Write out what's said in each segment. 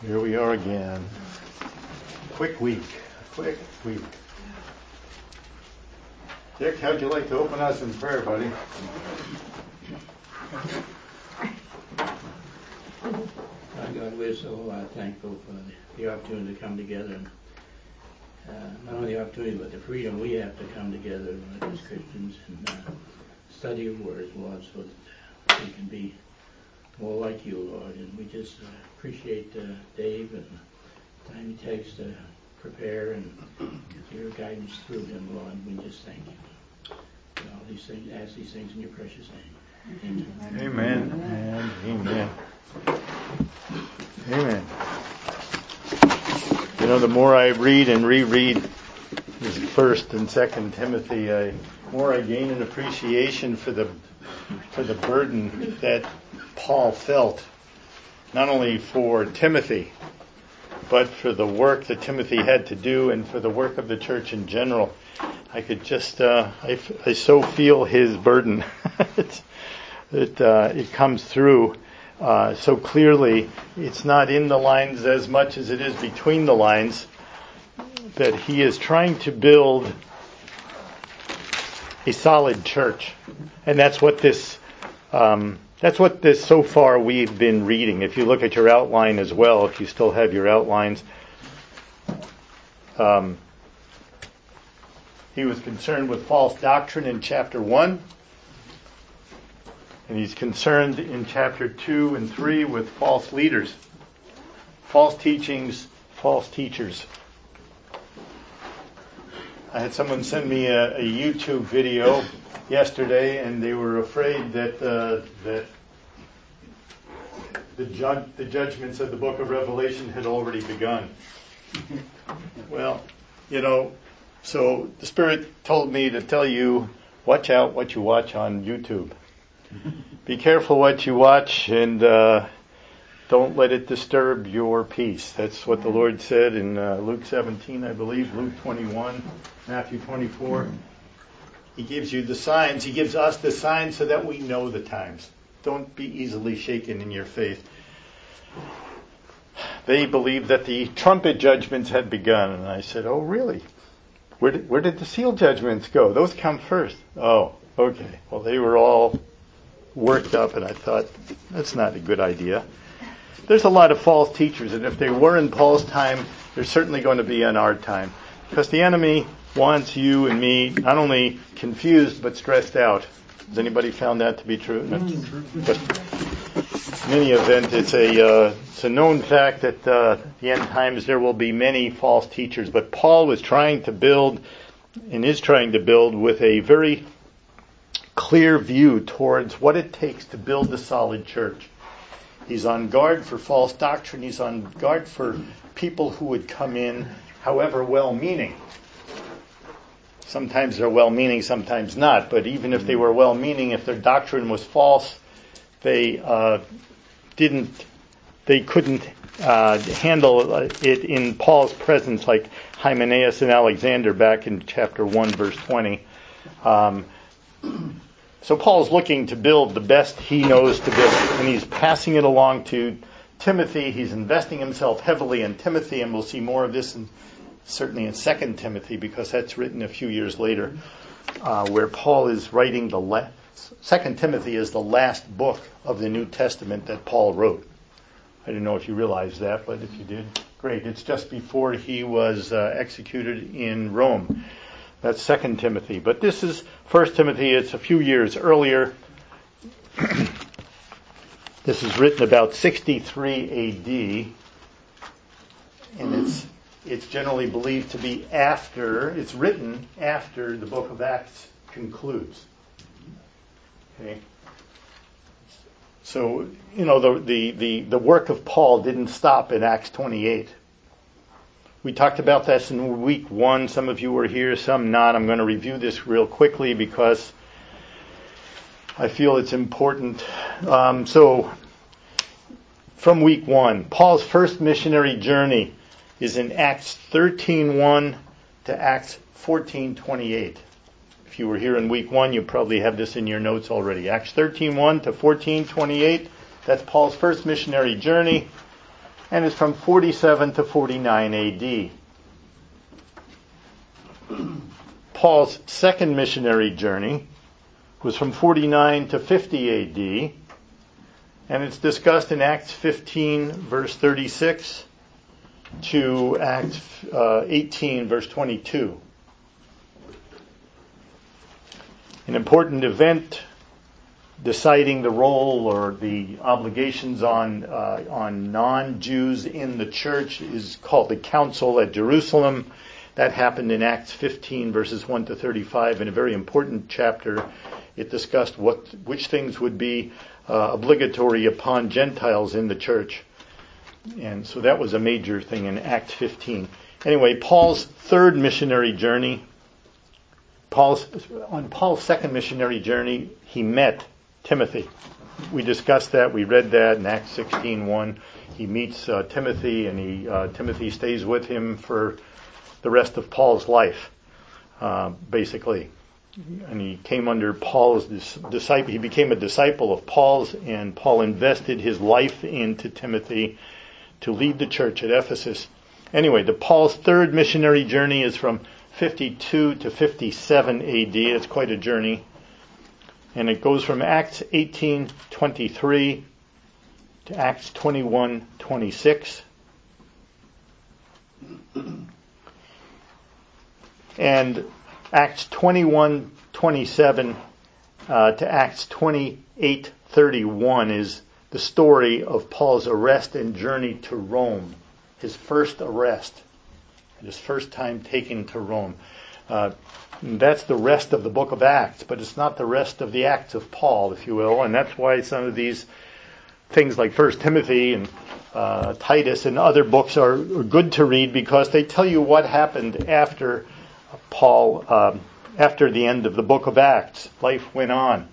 Here we are again. Quick week. Dick, how'd you like to open us in prayer, buddy? God, we're so thankful for the opportunity to come together. And not only the opportunity, but the freedom we have to come together as Christians and study your words, Lord, so that we can be more like you, Lord. And we just appreciate Dave and the time he takes to prepare and your guidance through him, Lord. We just thank you. For all these things, ask these things in your precious name. Amen. Amen. And amen. Amen. You know, the more I read and reread this 1st and 2nd Timothy, the more I gain an appreciation for the burden that Paul felt, not only for Timothy, but for the work that Timothy had to do and for the work of the church in general. I could just, I so feel his burden. It comes through so clearly. It's not in the lines as much as it is between the lines, that he is trying to build a solid church. And that's what this so far we've been reading. If you look at your outline as well, if you still have your outlines, he was concerned with false doctrine in chapter 1, and he's concerned in chapter 2 and 3 with false leaders, false teachings, false teachers. I had someone send me a YouTube video yesterday, and they were afraid that the judgments of the book of Revelation had already begun. Well, so the Spirit told me to tell you, watch out what you watch on YouTube. Be careful what you watch, and don't let it disturb your peace. That's what the Lord said in Luke 17, I believe, Luke 21, Matthew 24. He gives you the signs. He gives us the signs so that we know the times. Don't be easily shaken in your faith. They believed that the trumpet judgments had begun. And I said, oh, really? Where did the seal judgments go? Those come first. Oh, okay. Well, they were all worked up, and I thought, that's not a good idea. There's a lot of false teachers, and if they were in Paul's time, they're certainly going to be in our time. Because the enemy wants you and me not only confused, but stressed out. Has anybody found that to be true? No. But in any event, it's a known fact that the end times there will be many false teachers. But Paul was trying to build, and is trying to build, with a very clear view towards what it takes to build a solid church. He's on guard for false doctrine. He's on guard for people who would come in, however well-meaning. Sometimes they're well-meaning, sometimes not. But even if they were well-meaning, if their doctrine was false, they couldn't handle it in Paul's presence, like Hymenaeus and Alexander back in chapter 1, verse 20. So Paul's looking to build the best he knows to build, and he's passing it along to Timothy. He's investing himself heavily in Timothy, and we'll see more of this certainly in 2 Timothy, because that's written a few years later, where Paul is writing 2 Timothy is the last book of the New Testament that Paul wrote. I didn't know if you realized that, but if you did, great. It's just before he was executed in Rome. That's 2 Timothy. But this is 1 Timothy. It's a few years earlier. This is written about 63 AD. And it's generally believed to be it's written after the book of Acts concludes. Okay. So, the work of Paul didn't stop in Acts 28. We talked about this in week 1. Some of you were here, some not. I'm going to review this real quickly because I feel it's important. So, from week 1, Paul's first missionary journey is in Acts 13:1 to Acts 14:28. If you were here in week 1, you probably have this in your notes already. Acts 13:1 to 14:28. That's Paul's first missionary journey. and is from 47 to 49 AD. Paul's second missionary journey was from 49 to 50 AD, and it's discussed in Acts 15, verse 36, to Acts 18, verse 22. An important event deciding the role or the obligations on non-Jews in the church is called the Council at Jerusalem. That happened in Acts 15, verses 1 to 35, in a very important chapter. It discussed which things would be obligatory upon Gentiles in the church. And so that was a major thing in Acts 15. Anyway, Paul's third missionary journey, on Paul's second missionary journey, he met Timothy. We discussed that. We read that in Acts 16:1. He meets Timothy, and Timothy stays with him for the rest of Paul's life, basically. And he came under Paul's disciple. He became a disciple of Paul's, and Paul invested his life into Timothy to lead the church at Ephesus. Anyway, Paul's third missionary journey is from 52 to 57 AD. It's quite a journey. And it goes from Acts 18:23 to Acts 21:26. And Acts 21:27 to Acts 28:31 is the story of Paul's arrest and journey to Rome, his first arrest, his first time taken to Rome. That's the rest of the book of Acts, but it's not the rest of the Acts of Paul, if you will, and that's why some of these things like 1 Timothy and Titus and other books are good to read, because they tell you what happened after Paul, after the end of the book of Acts. Life went on.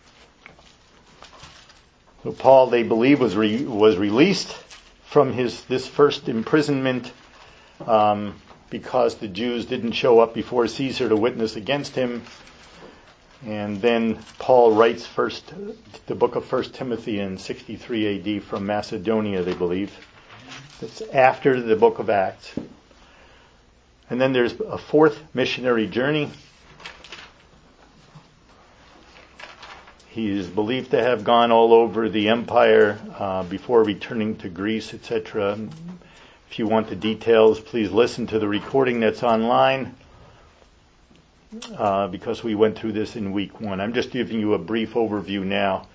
So Paul, they believe, was released from this first imprisonment because the Jews didn't show up before Caesar to witness against him. And then Paul writes the book of 1 Timothy in 63 AD from Macedonia, they believe. It's after the book of Acts. And then there's a fourth missionary journey. He is believed to have gone all over the empire before returning to Greece, etc. If you want the details, please listen to the recording that's online, because we went through this in week 1. I'm just giving you a brief overview now.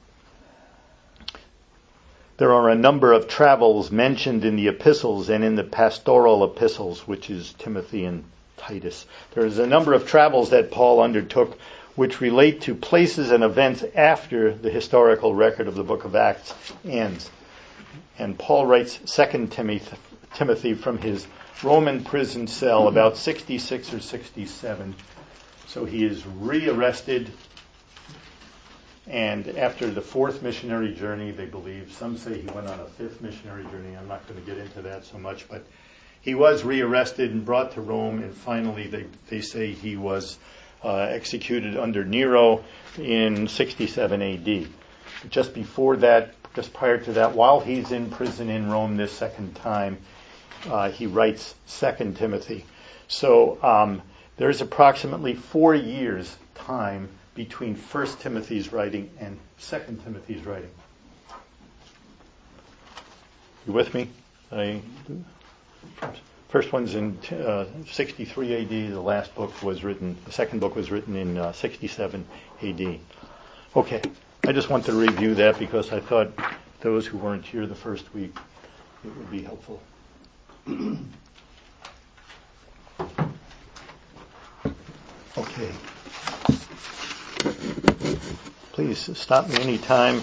There are a number of travels mentioned in the epistles and in the pastoral epistles, which is Timothy and Titus. There is a number of travels that Paul undertook which relate to places and events after the historical record of the book of Acts ends. And Paul writes 2 Timothy from his Roman prison cell about 66 or 67. So he is rearrested, and after the fourth missionary journey, they believe, some say he went on a fifth missionary journey. I'm not going to get into that so much, but he was rearrested and brought to Rome, and finally they say he was executed under Nero in 67 AD. Just before that, just prior to that, while he's in prison in Rome this second time, he writes 2 Timothy. So there's approximately 4 years' time between 1 Timothy's writing and 2 Timothy's writing. You with me? First one's in 63 AD. The second book was written in 67 AD. Okay, I just want to review that because I thought those who weren't here the first week, it would be helpful. Okay. Please stop me anytime.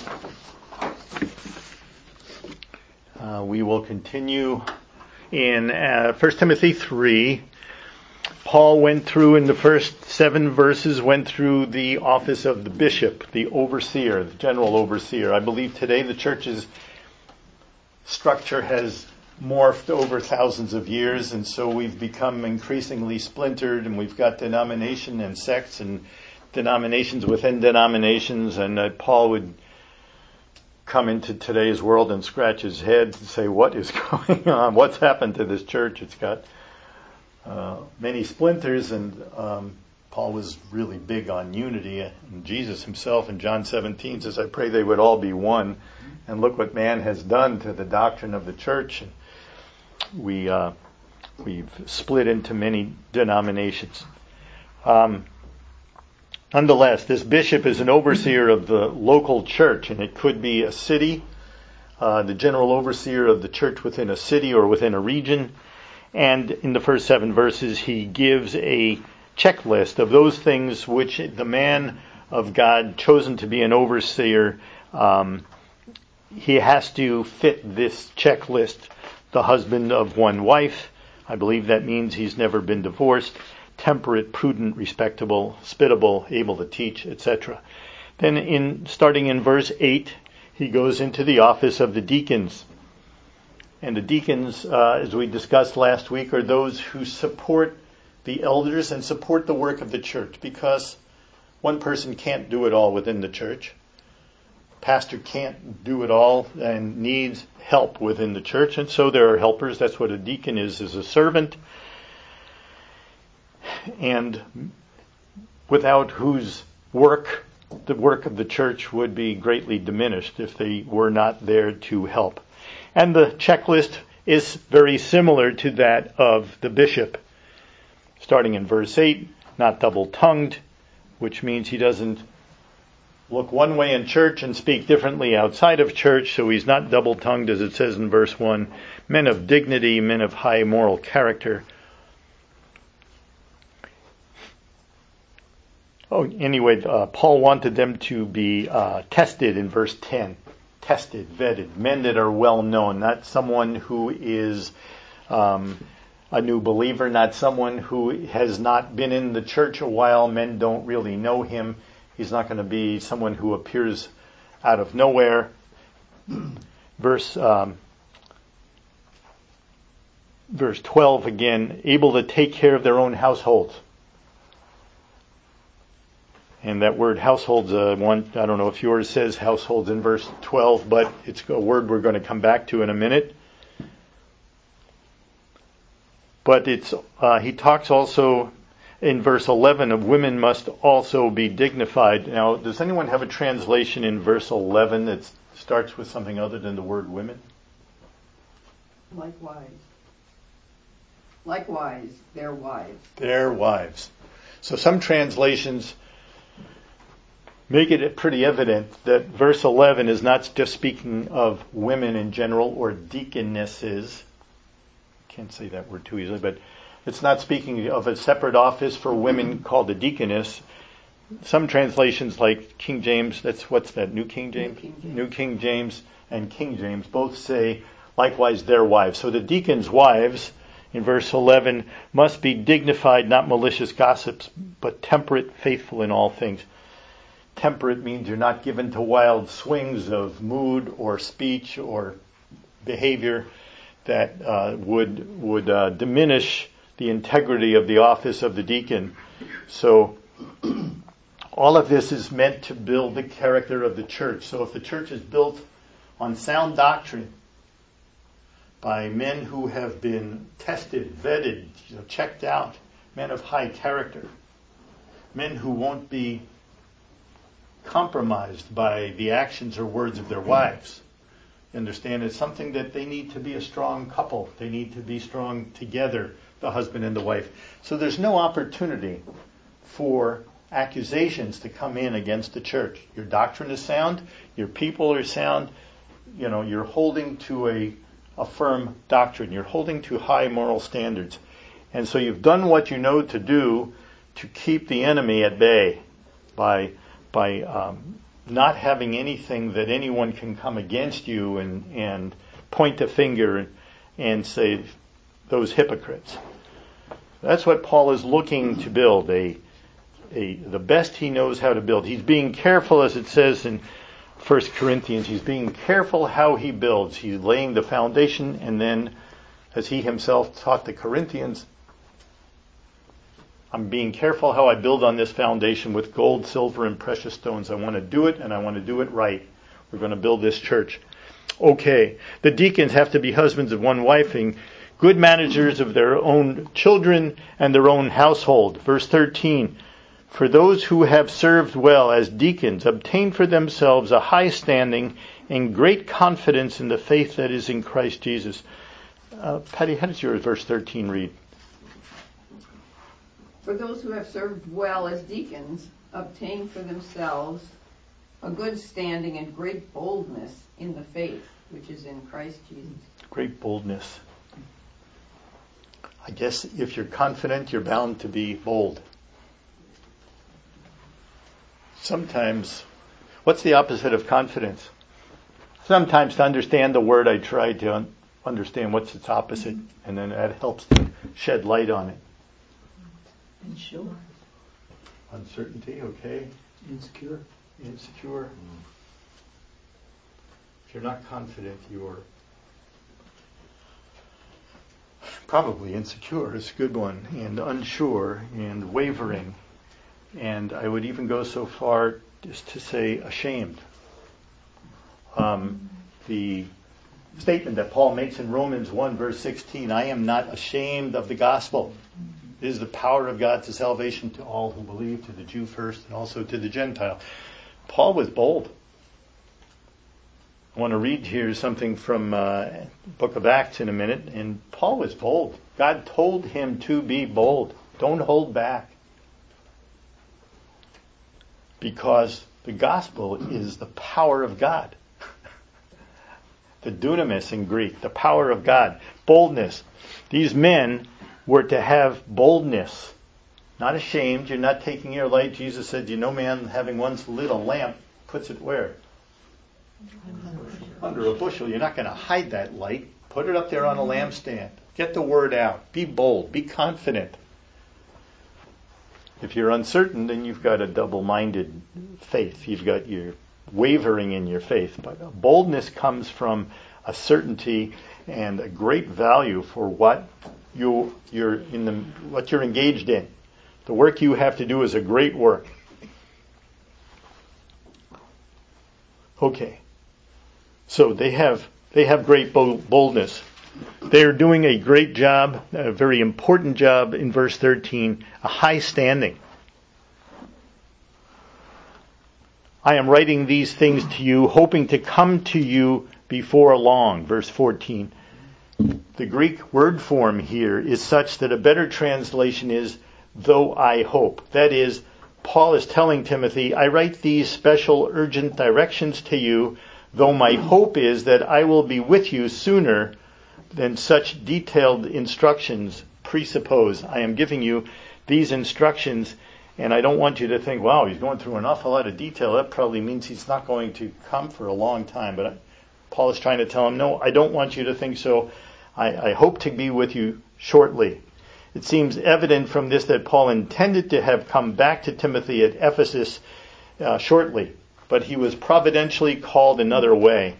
We will continue in 1 Timothy 3. Paul went through, in the first 7 verses, went through the office of the bishop, the overseer, the general overseer. I believe today the church's structure has morphed over thousands of years, and so we've become increasingly splintered, and we've got denomination and sects and denominations within denominations, and Paul would come into today's world and scratch his head and say, what is going on? What's happened to this church? It's got many splinters, and Paul was really big on unity. And Jesus himself in John 17 says, I pray they would all be one. And look what man has done to the doctrine of the church. We've split into many denominations. Nonetheless, this bishop is an overseer of the local church, and it could be a city, the general overseer of the church within a city or within a region. And in the first 7 verses, he gives a checklist of those things which the man of God chosen to be an overseer, he has to fit this checklist. The husband of one wife, I believe that means he's never been divorced, temperate, prudent, respectable, hospitable, able to teach, etc. Then starting in verse 8, he goes into the office of the deacons. And the deacons, as we discussed last week, are those who support the elders and support the work of the church, because one person can't do it all within the church. Pastor can't do it all and needs help within the church, and so there are helpers. That's what a deacon is a servant, and without whose work, the work of the church would be greatly diminished if they were not there to help. And the checklist is very similar to that of the bishop. Starting in verse 8, not double-tongued, which means he doesn't look one way in church and speak differently outside of church, so he's not double-tongued, as it says in verse 1. Men of dignity, men of high moral character. Paul wanted them to be tested in verse 10. Tested, vetted, men that are well known, not someone who is a new believer, not someone who has not been in the church a while. Men don't really know him. He's not going to be someone who appears out of nowhere. Verse 12 again, able to take care of their own households. And that word households, I don't know if yours says households in verse 12, but it's a word we're going to come back to in a minute. But he talks also in verse 11 of women must also be dignified. Now, does anyone have a translation in verse 11 that starts with something other than the word women? Likewise, their wives. Their wives. So some translations make it pretty evident that verse 11 is not just speaking of women in general or deaconesses. Can't say that word too easily, but it's not speaking of a separate office for women called a deaconess. Some translations like King James, what's that, New King James? New King James and King James both say, likewise their wives. So the deacons' wives, in verse 11, must be dignified, not malicious gossips, but temperate, faithful in all things. Temperate means you're not given to wild swings of mood or speech or behavior that would diminish the integrity of the office of the deacon. So all of this is meant to build the character of the church. So if the church is built on sound doctrine by men who have been tested, vetted, checked out, men of high character, men who won't be compromised by the actions or words of their wives, you understand, it's something that they need to be a strong couple. They need to be strong together, the husband and the wife. So there's no opportunity for accusations to come in against the church. Your doctrine is sound, your people are sound, you're holding to a firm doctrine. You're holding to high moral standards. And so you've done what you know to do to keep the enemy at bay by not having anything that anyone can come against you and point a finger and say, those hypocrites. That's what Paul is looking to build, the best he knows how to build. He's being careful, as it says in 1 Corinthians, he's being careful how he builds. He's laying the foundation, and then, as he himself taught the Corinthians, I'm being careful how I build on this foundation with gold, silver, and precious stones. I want to do it, and I want to do it right. We're going to build this church. Okay, the deacons have to be husbands of one wife and good managers of their own children and their own household. Verse 13, for those who have served well as deacons obtain for themselves a high standing and great confidence in the faith that is in Christ Jesus. Patty, how does your verse 13 read? For those who have served well as deacons obtain for themselves a good standing and great boldness in the faith which is in Christ Jesus. Great boldness. I guess if you're confident, you're bound to be bold. Sometimes, what's the opposite of confidence? Sometimes to understand the word, I try to understand what's its opposite, and then that helps to shed light on it. Unsure. Uncertainty, okay. Insecure. Insecure. If you're not confident, you're probably insecure is a good one, and unsure, and wavering, and I would even go so far as to say ashamed. The statement that Paul makes in Romans 1 verse 16, I am not ashamed of the gospel. It is the power of God to salvation to all who believe, to the Jew first and also to the Gentile. Paul was bold. I want to read here something from book of Acts in a minute, and Paul was bold. God told him to be bold. Don't hold back. Because the gospel is the power of God. The dunamis in Greek, the power of God. Boldness. These men were to have boldness. Not ashamed. You're not taking your light. Jesus said, you know, man having one little lamp puts it where? Under a bushel. You're not going to hide that light. Put it up there on a lampstand. Get the word out. Be bold. Be confident. If you're uncertain, then you've got a double-minded faith. You've got your wavering in your faith. But boldness comes from a certainty and a great value for what you're engaged in. The work you have to do is a great work. Okay. So they have great boldness. They're doing a great job, a very important job in verse 13, a high standing. I am writing these things to you, hoping to come to you before long. Verse 14. The Greek word form here is such that a better translation is, though I hope. That is, Paul is telling Timothy, I write these special urgent directions to you, though my hope is that I will be with you sooner than such detailed instructions presuppose. I am giving you these instructions, and I don't want you to think, wow, he's going through an awful lot of detail. That probably means he's not going to come for a long time. But Paul is trying to tell him, no, I don't want you to think so. I hope to be with you shortly. It seems evident from this that Paul intended to have come back to Timothy at Ephesus shortly, but he was providentially called another way.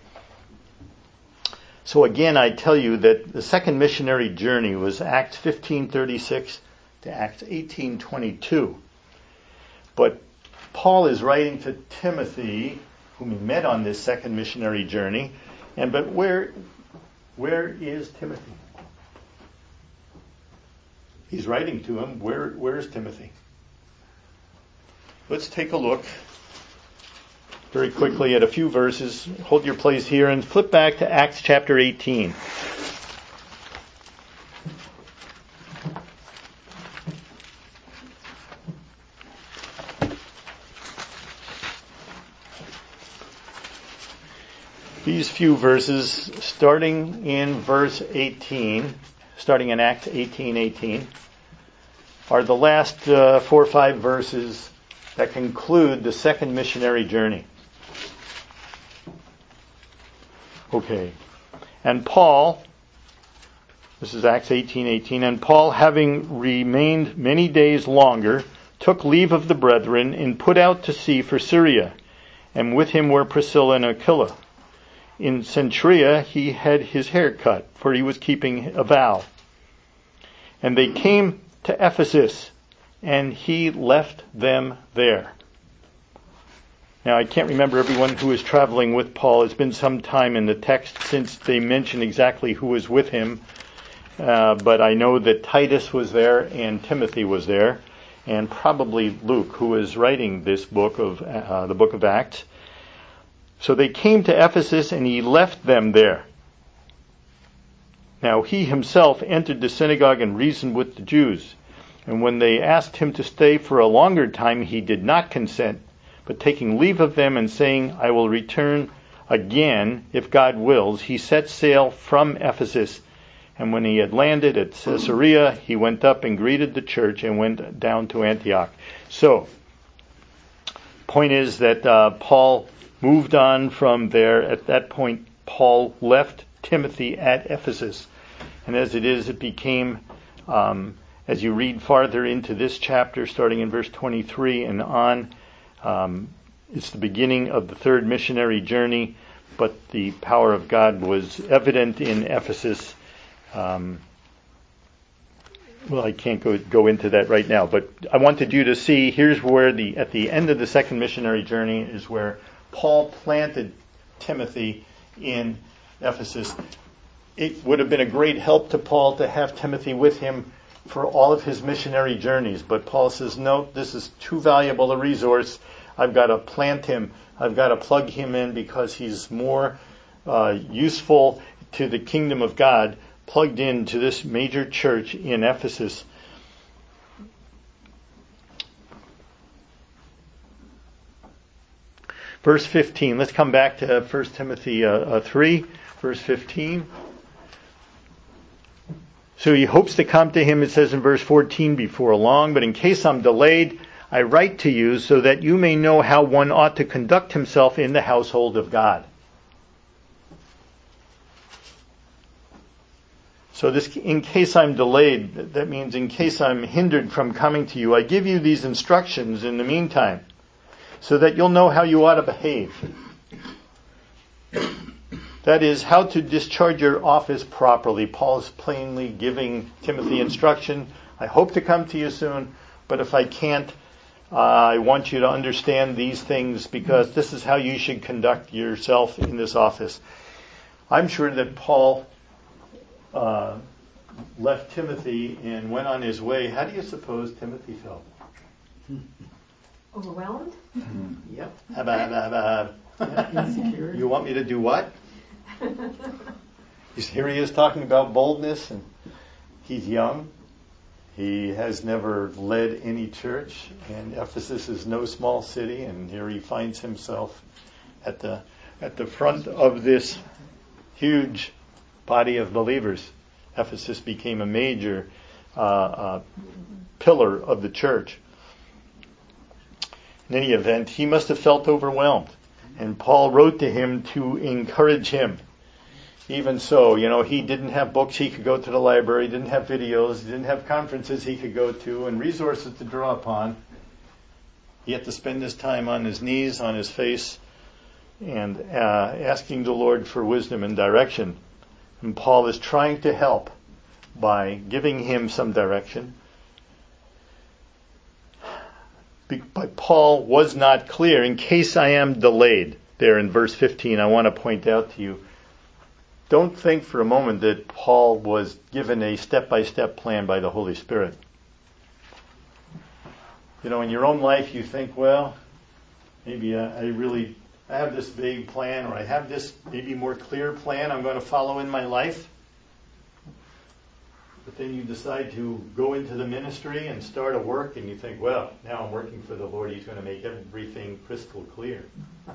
So again, I tell you that the second missionary journey was Acts 15:36 to Acts 18:22. But Paul is writing to Timothy, whom he met on this second missionary journey. But where is Timothy? He's writing to him. Where is Timothy? Let's take a look very quickly at a few verses. Hold your place here and flip back to Acts chapter 18. These few verses, starting in verse 18, starting in Acts 18:18, are the last 4 or 5 verses that conclude the second missionary journey. Okay. And Paul, this is Acts 18:18, and Paul, having remained many days longer, took leave of the brethren and put out to sea for Syria, and with him were Priscilla and Aquila. In Cenchrea he had his hair cut, for he was keeping a vow. And they came to Ephesus, and he left them there. Now, I can't remember everyone who was traveling with Paul. It's been some time in the text since they mention exactly who was with him. But I know that Titus was there and Timothy was there, and probably Luke, who was writing this book of the book of Acts. So they came to Ephesus, and he left them there. Now he himself entered the synagogue and reasoned with the Jews. And when they asked him to stay for a longer time, he did not consent, but taking leave of them and saying, I will return again, if God wills, he set sail from Ephesus. And when he had landed at Caesarea, he went up and greeted the church and went down to Antioch. So, point is that Paul moved on from there. At that point, Paul left Timothy at Ephesus. And as it is, it became, as you read farther into this chapter, starting in verse 23 and on, it's the beginning of the third missionary journey, but the power of God was evident in Ephesus. Well, I can't go into that right now, but I wanted you to see, here's where at the end of the second missionary journey is where Paul planted Timothy in Ephesus. It would have been a great help to Paul to have Timothy with him for all of his missionary journeys, but Paul says, no, this is too valuable a resource. I've got to plant him. I've got to plug him in because he's more useful to the kingdom of God, plugged into this major church in Ephesus. Verse 15. Let's come back to 1 Timothy 3, verse 15. So he hopes to come to him, it says in verse 14, before long, but in case I'm delayed, I write to you so that you may know how one ought to conduct himself in the household of God. So this, in case I'm delayed, that means in case I'm hindered from coming to you, I give you these instructions in the meantime, so that you'll know how you ought to behave. That is, how to discharge your office properly. Paul is plainly giving Timothy instruction. I hope to come to you soon, but if I can't, I want you to understand these things because this is how you should conduct yourself in this office. I'm sure that Paul left Timothy and went on his way. How do you suppose Timothy felt? Overwhelmed? Yep. Insecure. You want me to do what? Here he is talking about boldness, and he's young. He has never led any church, and Ephesus is no small city, and here he finds himself at the front of this huge body of believers. Ephesus became a major pillar of the church. In any event, he must have felt overwhelmed, and Paul wrote to him to encourage him. Even so, he didn't have books he could go to the library, didn't have videos, he didn't have conferences he could go to, and resources to draw upon. He had to spend his time on his knees, on his face, and asking the Lord for wisdom and direction. And Paul is trying to help by giving him some direction. But Paul was not clear. In case I am delayed, there in verse 15, I want to point out to you, don't think for a moment that Paul was given a step-by-step plan by the Holy Spirit. In your own life you think, well, maybe I have this vague plan, or I have this maybe more clear plan I'm going to follow in my life. But then you decide to go into the ministry and start a work, and you think, well, now I'm working for the Lord. He's going to make everything crystal clear.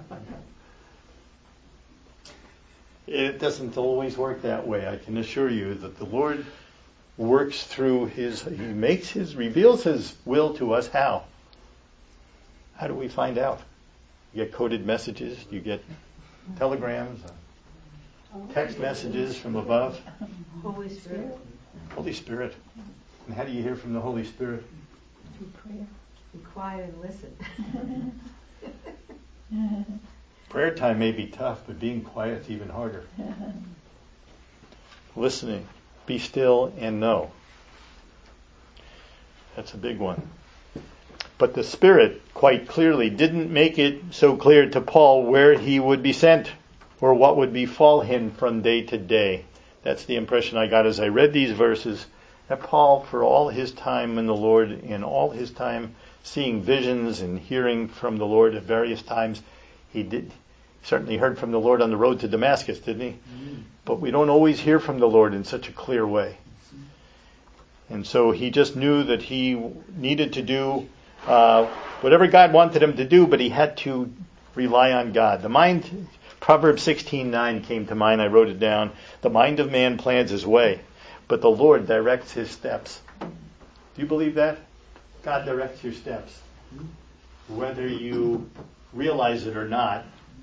It doesn't always work that way. I can assure you that the Lord works through reveals His will to us. How? How do we find out? You get coded messages, you get telegrams, text messages from above. Holy Spirit. Holy Spirit. And how do you hear from the Holy Spirit? Through prayer. Be quiet and listen. Prayer time may be tough, but being quiet is even harder. Listening. Be still and know. That's a big one. But the Spirit quite clearly didn't make it so clear to Paul where he would be sent or what would befall him from day to day. That's the impression I got as I read these verses, that Paul, for all his time in the Lord and all his time seeing visions and hearing from the Lord at various times, he certainly heard from the Lord on the road to Damascus, didn't he? But we don't always hear from the Lord in such a clear way. And so he just knew that he needed to do whatever God wanted him to do, but he had to rely on God. Proverbs 16:9 came to mind. I wrote it down. The mind of man plans his way, but the Lord directs his steps. Do you believe that? God directs your steps. Whether you realize it or not,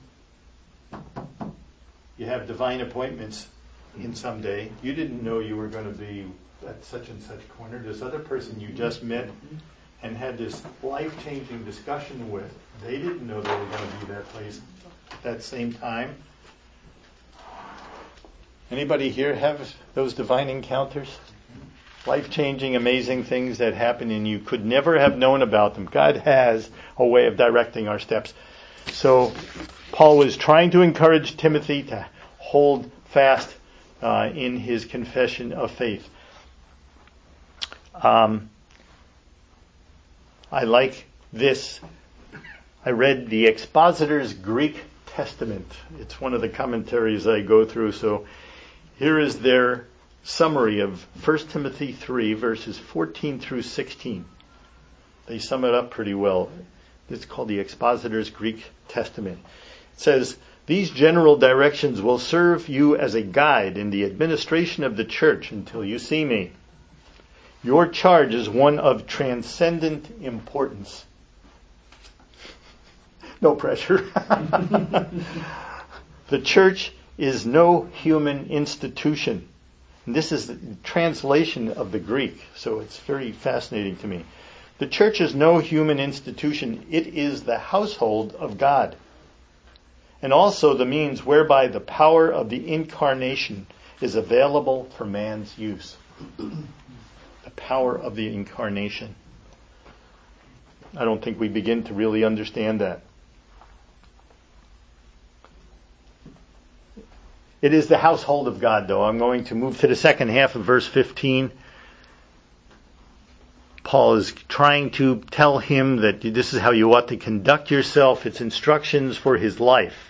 you have divine appointments in some day. You didn't know you were going to be at such and such corner. This other person you just met and had this life-changing discussion with, they didn't know they were going to be that place at that same time. Anybody here have those divine encounters? Life-changing, amazing things that happen and you could never have known about them. God has a way of directing our steps. So Paul was trying to encourage Timothy to hold fast in his confession of faith. I like this. I read the Expositor's Greek Testament. It's one of the commentaries I go through. So here is their summary of 1 Timothy 3, verses 14 through 16. They sum it up pretty well. It's called the Expositor's Greek Testament. It says, these general directions will serve you as a guide in the administration of the church until you see me. Your charge is one of transcendent importance. No pressure. The church is no human institution. And this is the translation of the Greek, so it's very fascinating to me. The church is no human institution. It is the household of God, and also the means whereby the power of the incarnation is available for man's use. The power of the incarnation. I don't think we begin to really understand that. It is the household of God, though. I'm going to move to the second half of verse 15. Paul is trying to tell him that this is how you ought to conduct yourself. It's instructions for his life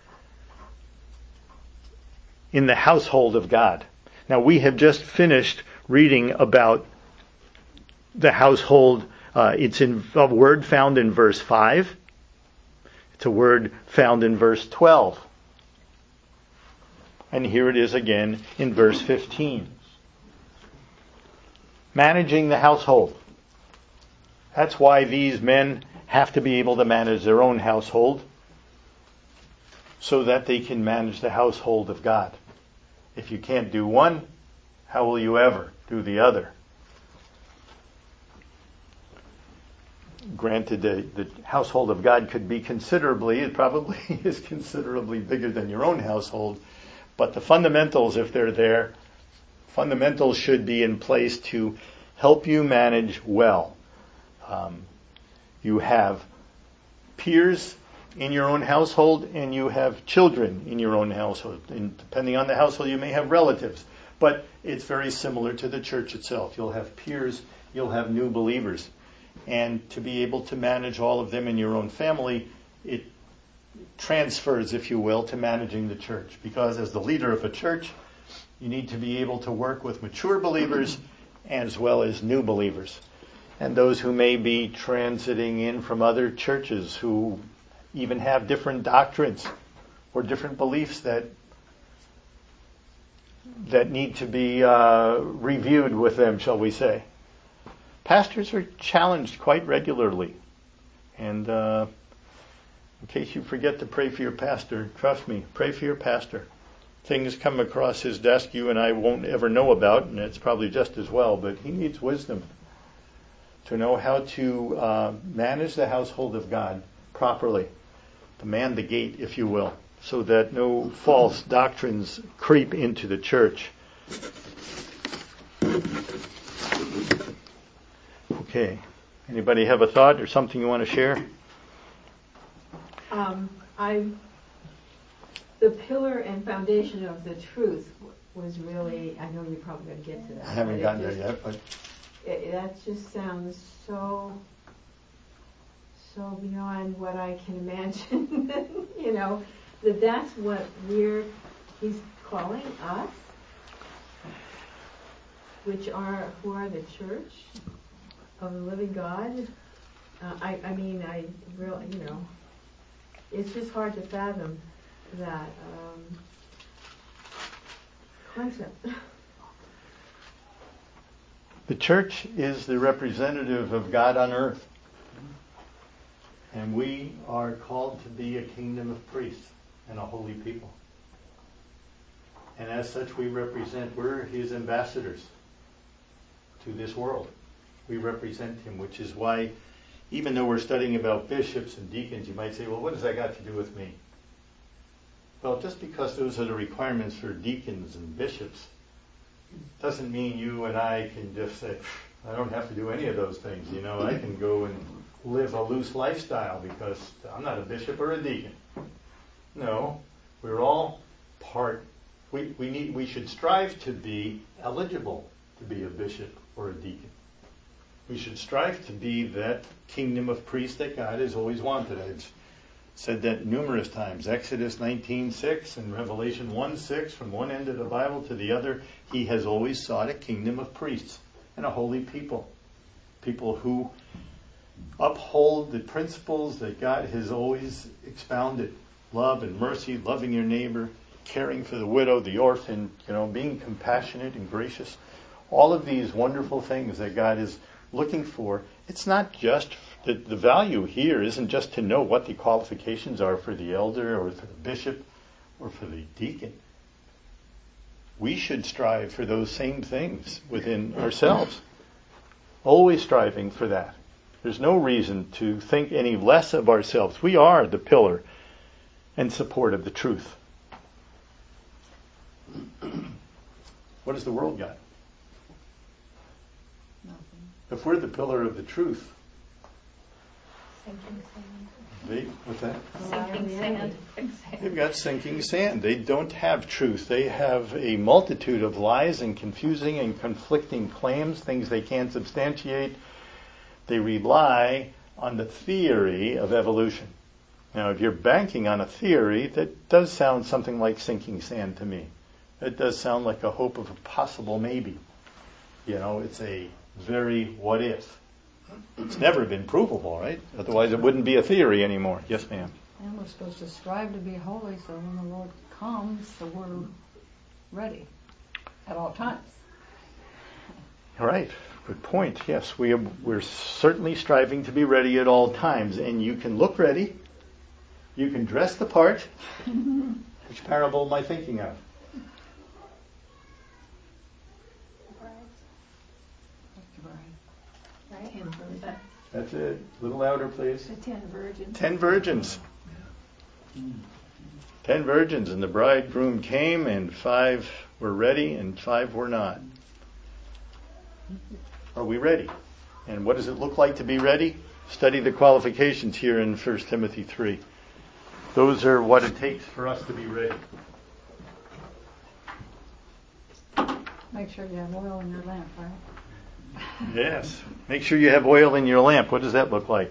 in the household of God. Now, we have just finished reading about the household. It's a word found in verse 5. It's a word found in verse 12. And here it is again in verse 15. Managing the household. That's why these men have to be able to manage their own household so that they can manage the household of God. If you can't do one, how will you ever do the other? Granted, the household of God could be it probably is considerably bigger than your own household. But the fundamentals, if they're there, fundamentals should be in place to help you manage well. You have peers in your own household and you have children in your own household. And depending on the household, you may have relatives. But it's very similar to the church itself. You'll have peers, you'll have new believers. And to be able to manage all of them in your own family, it transfers, if you will, to managing the church. Because as the leader of a church, you need to be able to work with mature believers as well as new believers. And those who may be transiting in from other churches who even have different doctrines or different beliefs that need to be reviewed with them, shall we say. Pastors are challenged quite regularly. And in case you forget to pray for your pastor, trust me, pray for your pastor. Things come across his desk you and I won't ever know about, and it's probably just as well, but he needs wisdom to know how to manage the household of God properly, to man the gate, if you will, so that no false doctrines creep into the church. Okay. Anybody have a thought or something you want to share? The pillar and foundation of the truth was really, I know you're probably going to get to that. I haven't gotten there yet, but That just sounds so beyond what I can imagine. That's what he's calling us, who are the church of the living God. It's just hard to fathom that concept. the church is the representative of God on earth. And we are called to be a kingdom of priests and a holy people. And as such, we're his ambassadors to this world. We represent him, which is why, even though we're studying about bishops and deacons, you might say, well, what does that got to do with me? Well, just because those are the requirements for deacons and bishops doesn't mean you and I can just say, I don't have to do any of those things. I can go and live a loose lifestyle because I'm not a bishop or a deacon. No, we're all part. We should strive to be eligible to be a bishop or a deacon. We should strive to be that kingdom of priests that God has always wanted. I've said that numerous times. Exodus 19:6 and Revelation 1:6, from one end of the Bible to the other, he has always sought a kingdom of priests and a holy people. People who uphold the principles that God has always expounded. Love and mercy, loving your neighbor, caring for the widow, the orphan, being compassionate and gracious. All of these wonderful things that God is looking for. It's not just, the value here isn't just to know what the qualifications are for the elder or for the bishop or for the deacon. We should strive for those same things within ourselves. Always striving for that. There's no reason to think any less of ourselves. We are the pillar and support of the truth. What has the world got? Nothing. If we're the pillar of the truth, Sinking sand. what's that? Sinking sand. They've got sinking sand. They don't have truth. They have a multitude of lies and confusing and conflicting claims, things they can't substantiate. They rely on the theory of evolution. Now, if you're banking on a theory, that does sound something like sinking sand to me. It does sound like a hope of a possible maybe. It's a very what if. It's never been provable, right? Otherwise it wouldn't be a theory anymore. Yes, ma'am. And we're supposed to strive to be holy so when the Lord comes, so we're ready at all times. All right. Good point. Yes, we're certainly striving to be ready at all times. And you can look ready. You can dress the part. Which parable am I thinking of? Right? That's it. A little louder, please. The 10 virgins. 10 virgins. 10 virgins, and the bridegroom came, and 5 were ready, and 5 were not. Are we ready? And what does it look like to be ready? Study the qualifications here in 1 Timothy 3. Those are what it takes for us to be ready. Make sure you have oil in your lamp, right? Yes. Make sure you have oil in your lamp. What does that look like?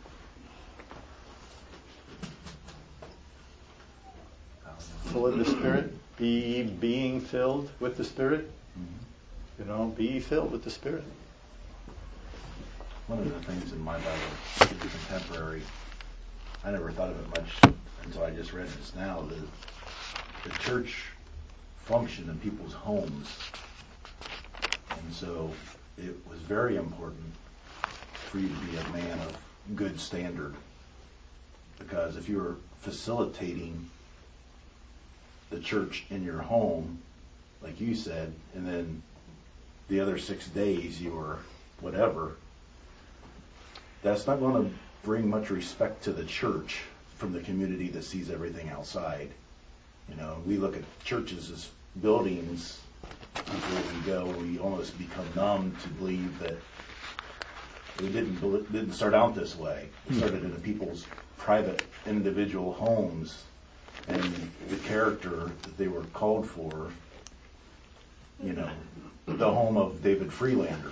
Full of the Spirit. Being filled with the Spirit. Be filled with the Spirit. One of the things in my Bible, the contemporary, I never thought of it much until I just read this now. The church functioned in people's homes. And so it was very important for you to be a man of good standard. Because if you were facilitating the church in your home, like you said, and then the other 6 days you were whatever, that's not going to bring much respect to the church from the community that sees everything outside. We look at churches as buildings. Before we go, we almost become numb to believe that It didn't start out this way. It started in the people's private, individual homes, and the character that they were called for, the home of David Freelander.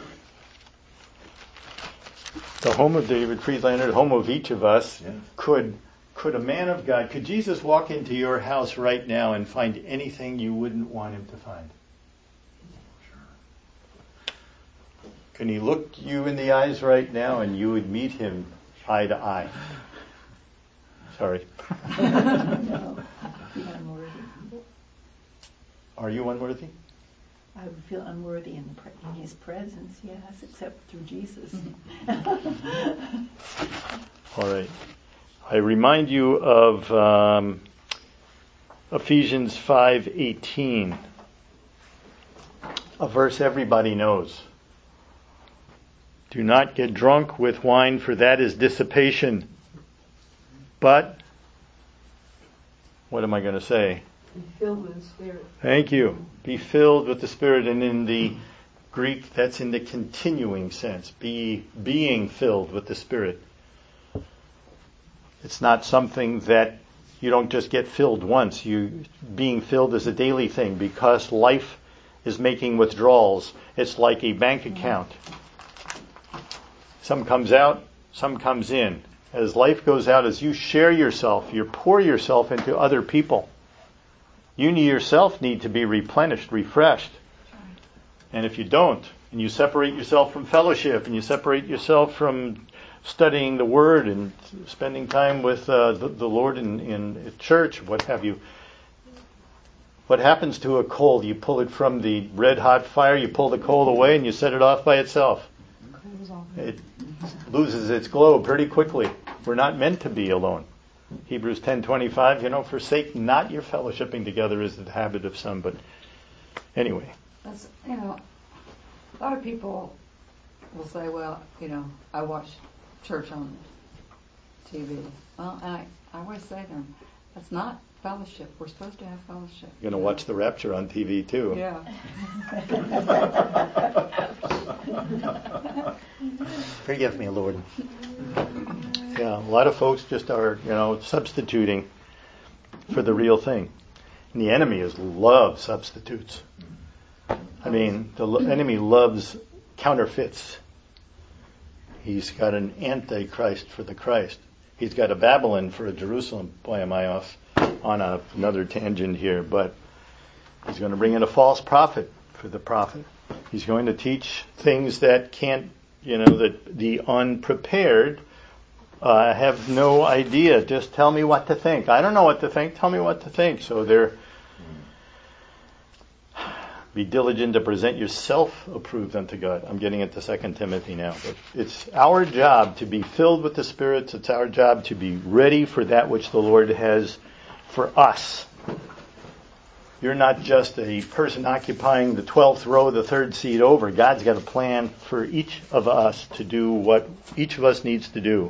The home of David Friedlander, the home of each of us. Yeah. Could a man of God, could Jesus walk into your house right now and find anything you wouldn't want him to find? Sure. Can he look you in the eyes right now and you would meet him eye to eye? Sorry. No, be unworthy. Are you unworthy? I would feel unworthy in his presence, yes, except through Jesus. All right. I remind you of Ephesians 5:18, a verse everybody knows. Do not get drunk with wine, for that is dissipation. But, what am I going to say? Be filled with the Spirit. Thank you. Be filled with the Spirit. And in the Greek, that's in the continuing sense. Being filled with the Spirit. It's not something that you don't just get filled once. Being filled is a daily thing because life is making withdrawals. It's like a bank account. Some comes out, some comes in. As life goes out, as you share yourself, you pour yourself into other people. You yourself need to be replenished, refreshed. And if you don't, and you separate yourself from fellowship, and you separate yourself from studying the Word and spending time with the Lord in church, what have you, what happens to a coal? You pull it from the red-hot fire, you pull the coal away, and you set it off by itself. It loses its glow pretty quickly. We're not meant to be alone. Hebrews 10:25, forsake not your fellowshipping together is the habit of some, but anyway. That's, a lot of people will say, well, I watch church on TV. Well, I always say to them, that's not fellowship. We're supposed to have fellowship. You're going to watch the rapture on TV too. Yeah. Forgive me, Lord. Yeah, a lot of folks just are, substituting for the real thing. And the enemy loves substitutes. I mean, the enemy loves counterfeits. He's got an antichrist for the Christ. He's got a Babylon for a Jerusalem. Boy, am I off on another tangent here, but he's going to bring in a false prophet for the prophet. He's going to teach things that can't, that the unprepared have no idea. Just tell me what to think. I don't know what to think. Tell me what to think. So be diligent to present yourself approved unto God. I'm getting into 2 Timothy now. But it's our job to be filled with the Spirit. It's our job to be ready for that which the Lord has for us. You're not just a person occupying the 12th row, the third seat over. God's got a plan for each of us to do what each of us needs to do.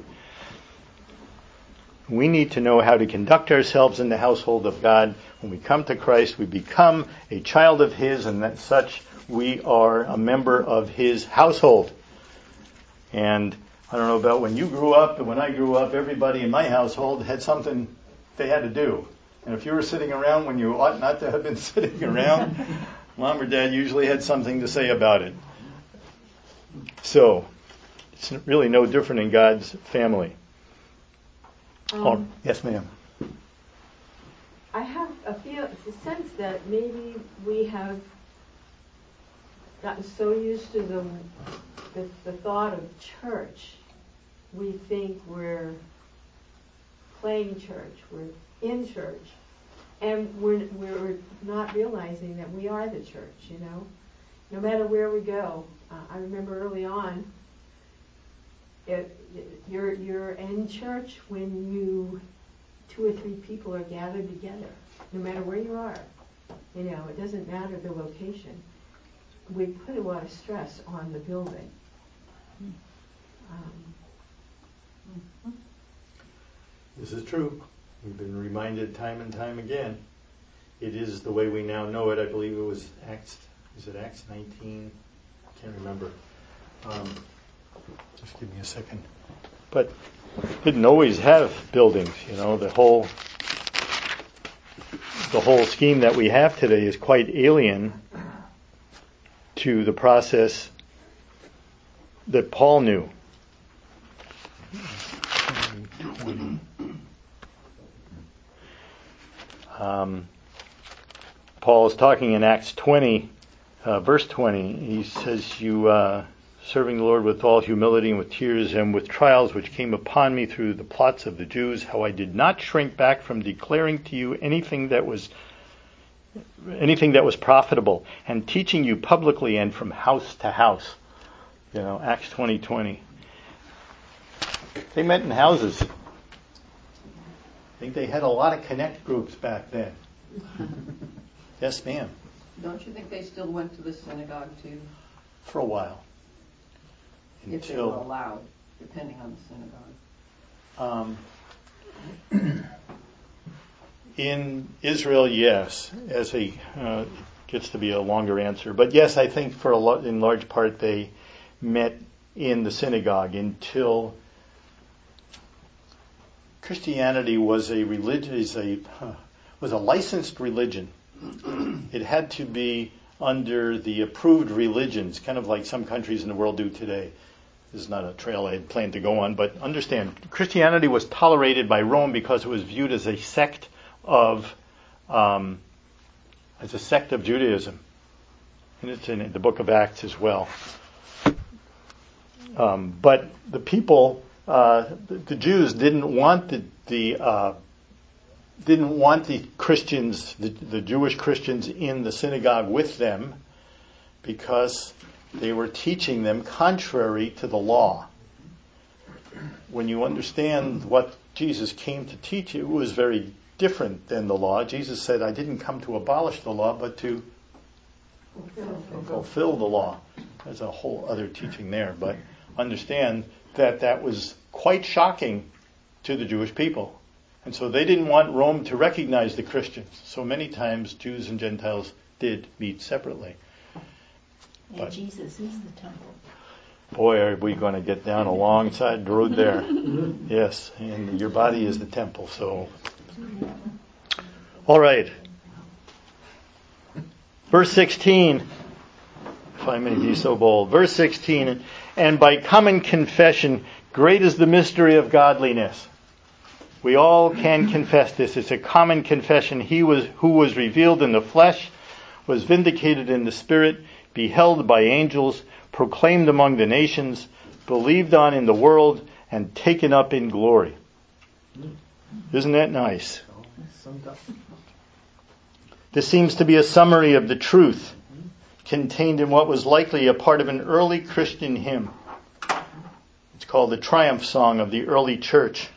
We need to know how to conduct ourselves in the household of God. When we come to Christ, we become a child of His, and as such, we are a member of His household. And I don't know about when you grew up, but when I grew up, everybody in my household had something they had to do. And if you were sitting around when you ought not to have been sitting around, Mom or Dad usually had something to say about it. So, it's really no different in God's family. Yes, ma'am. I have a sense that maybe we have gotten so used to the thought of church, we think we're playing church, we're in church, and we're not realizing that we are the church. No matter where we go. I remember early on, you're in church when 2 or 3 people are gathered together, no matter where you are. It doesn't matter the location. We put a lot of stress on the building. This is true. We've been reminded time and time again. It is the way we now know it. I believe it was Acts 19? I can't remember. Just give me a second. But didn't always have buildings, the whole scheme that we have today is quite alien to the process that Paul knew. Paul is talking in Acts 20, verse 20. He says, you serving the Lord with all humility and with tears and with trials which came upon me through the plots of the Jews, how I did not shrink back from declaring to you anything that was profitable, and teaching you publicly and from house to house. Acts 20:20. They met in houses. I think they had a lot of connect groups back then. Yes, ma'am. Don't you think they still went to the synagogue too? For a while. If they were allowed, depending on the synagogue. In Israel, yes. It gets to be a longer answer, but yes, I think in large part they met in the synagogue until Christianity was a licensed religion. It had to be under the approved religions, kind of like some countries in the world do today. This is not a trail I had planned to go on, but understand, Christianity was tolerated by Rome because it was viewed as a sect of Judaism, and it's in the Book of Acts as well. But the people, the Jews, didn't want the Christians, the Jewish Christians, in the synagogue with them, because they were teaching them contrary to the law. When you understand what Jesus came to teach, it was very different than the law. Jesus said, I didn't come to abolish the law, but to fulfill the law. There's a whole other teaching there, but understand that was quite shocking to the Jewish people. And so they didn't want Rome to recognize the Christians. So many times Jews and Gentiles did meet separately. And Jesus is the temple. Boy, are we going to get down a long side road there. Yes, and your body is the temple, so. All right. Verse 16, if I may be so bold. Verse 16, and by common confession, great is the mystery of godliness. We all can confess this. It's a common confession. He who was revealed in the flesh, was vindicated in the spirit, beheld by angels, proclaimed among the nations, believed on in the world, and taken up in glory. Isn't that nice? This seems to be a summary of the truth contained in what was likely a part of an early Christian hymn. It's called the Triumph Song of the early church.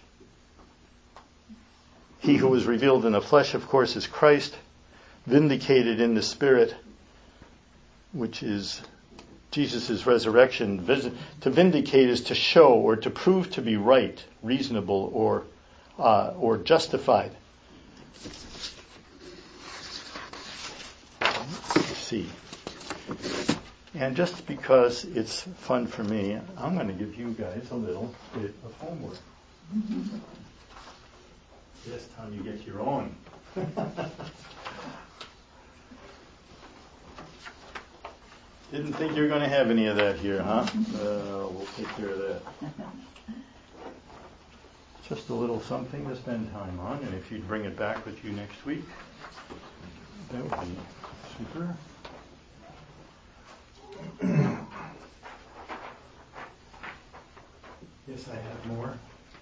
He who was revealed in the flesh, of course, is Christ, vindicated in the spirit, which is Jesus' resurrection. To vindicate is to show or to prove to be right, reasonable, or justified. Let's see. And just because it's fun for me, I'm going to give you guys a little bit of homework. This time you get your own. Didn't think you were going to have any of that here, huh? We'll take care of that. Just a little something to spend time on, and if you'd bring it back with you next week, that would be super. Yes, I have more.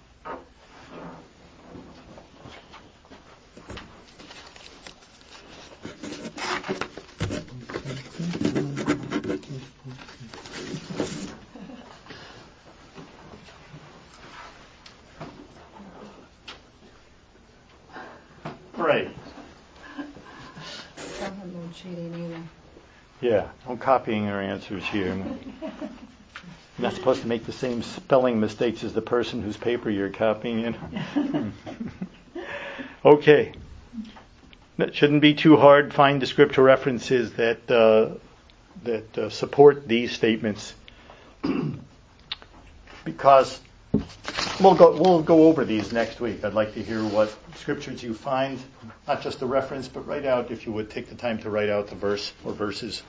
Right. Tell her no cheating either. Yeah, no copying our answers here. You're not supposed to make the same spelling mistakes as the person whose paper you're copying in. Okay. That shouldn't be too hard. Find the scripture references that support these statements. because we'll go over these next week. I'd like to hear what scriptures you find, not just the reference, but write out, if you would, take the time to write out the verse or verses.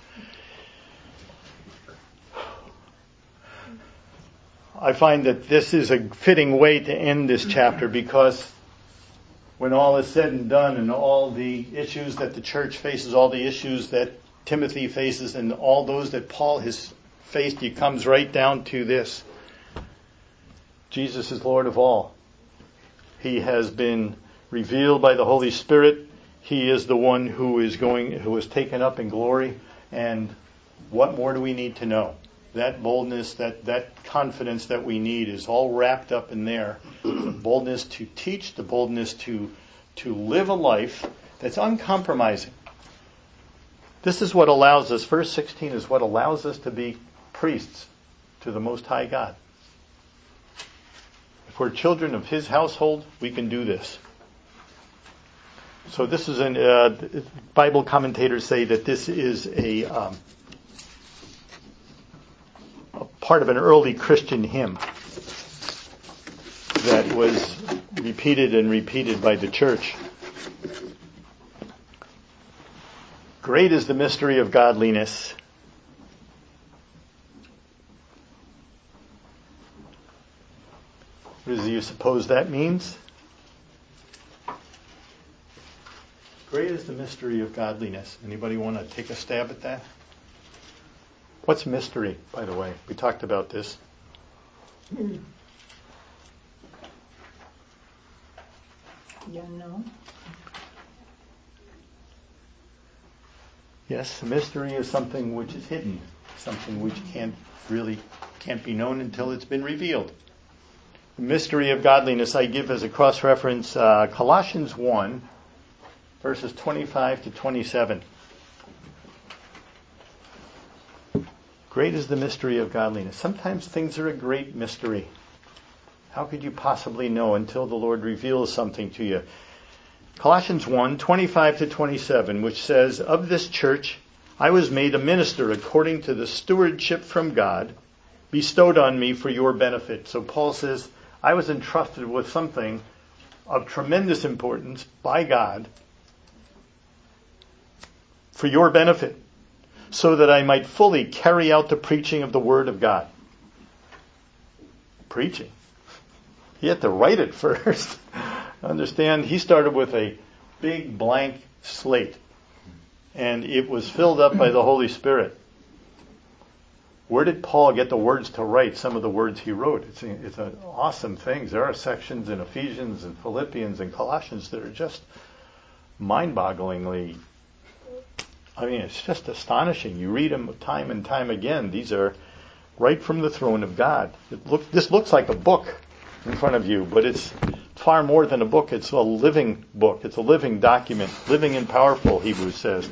I find that this is a fitting way to end this chapter, because when all is said and done and all the issues that the church faces, all the issues that Timothy faces, and all those that Paul has faced, he comes right down to this. Jesus is Lord of all. He has been revealed by the Holy Spirit. He is the one who is taken up in glory. And what more do we need to know? That boldness, that confidence that we need is all wrapped up in there. The boldness to teach, the boldness to live a life that's uncompromising. This is what allows us, verse 16 is what allows us to be priests to the Most High God. If we're children of His household, we can do this. So this is Bible commentators say that this is a part of an early Christian hymn that was repeated and repeated by the church. Great is the mystery of godliness. What do you suppose that means? Great is the mystery of godliness. Anybody want to take a stab at that? What's mystery, by the way? We talked about this. You know. Yes, mystery is something which is hidden, something which can't be known until it's been revealed. The mystery of godliness I give as a cross-reference, Colossians 1, verses 25 to 27. Great is the mystery of godliness. Sometimes things are a great mystery. How could you possibly know until the Lord reveals something to you? Colossians 1, 25 to 27, which says, "Of this church I was made a minister according to the stewardship from God, bestowed on me for your benefit." So Paul says, I was entrusted with something of tremendous importance by God for your benefit, so that I might fully carry out the preaching of the Word of God. Preaching. He had to write it first. Understand, he started with a big blank slate, and it was filled up by the Holy Spirit. Where did Paul get the words to write some of the words he wrote? It's an awesome thing. There are sections in Ephesians and Philippians and Colossians that are just mind-bogglingly, it's just astonishing. You read them time and time again. These are right from the throne of God. This looks like a book in front of you, but it's far more than a book. It's a living book. It's a living document, living and powerful, Hebrews says.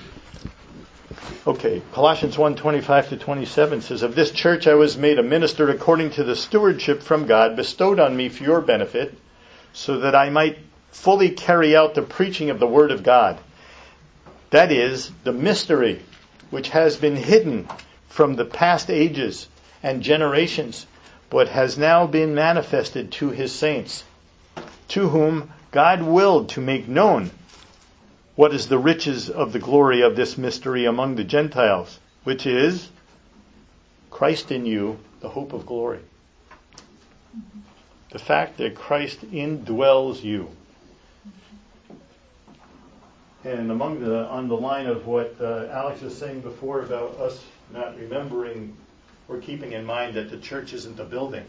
Okay, Colossians 1, 25 to 27 says, "Of this church I was made a minister according to the stewardship from God bestowed on me for your benefit, so that I might fully carry out the preaching of the Word of God. That is, the mystery which has been hidden from the past ages and generations, but has now been manifested to His saints, to whom God willed to make known what is the riches of the glory of this mystery among the Gentiles, which is Christ in you, the hope of glory." The fact that Christ indwells you. And on the line of what Alex was saying before about us not remembering or keeping in mind that the church isn't a building.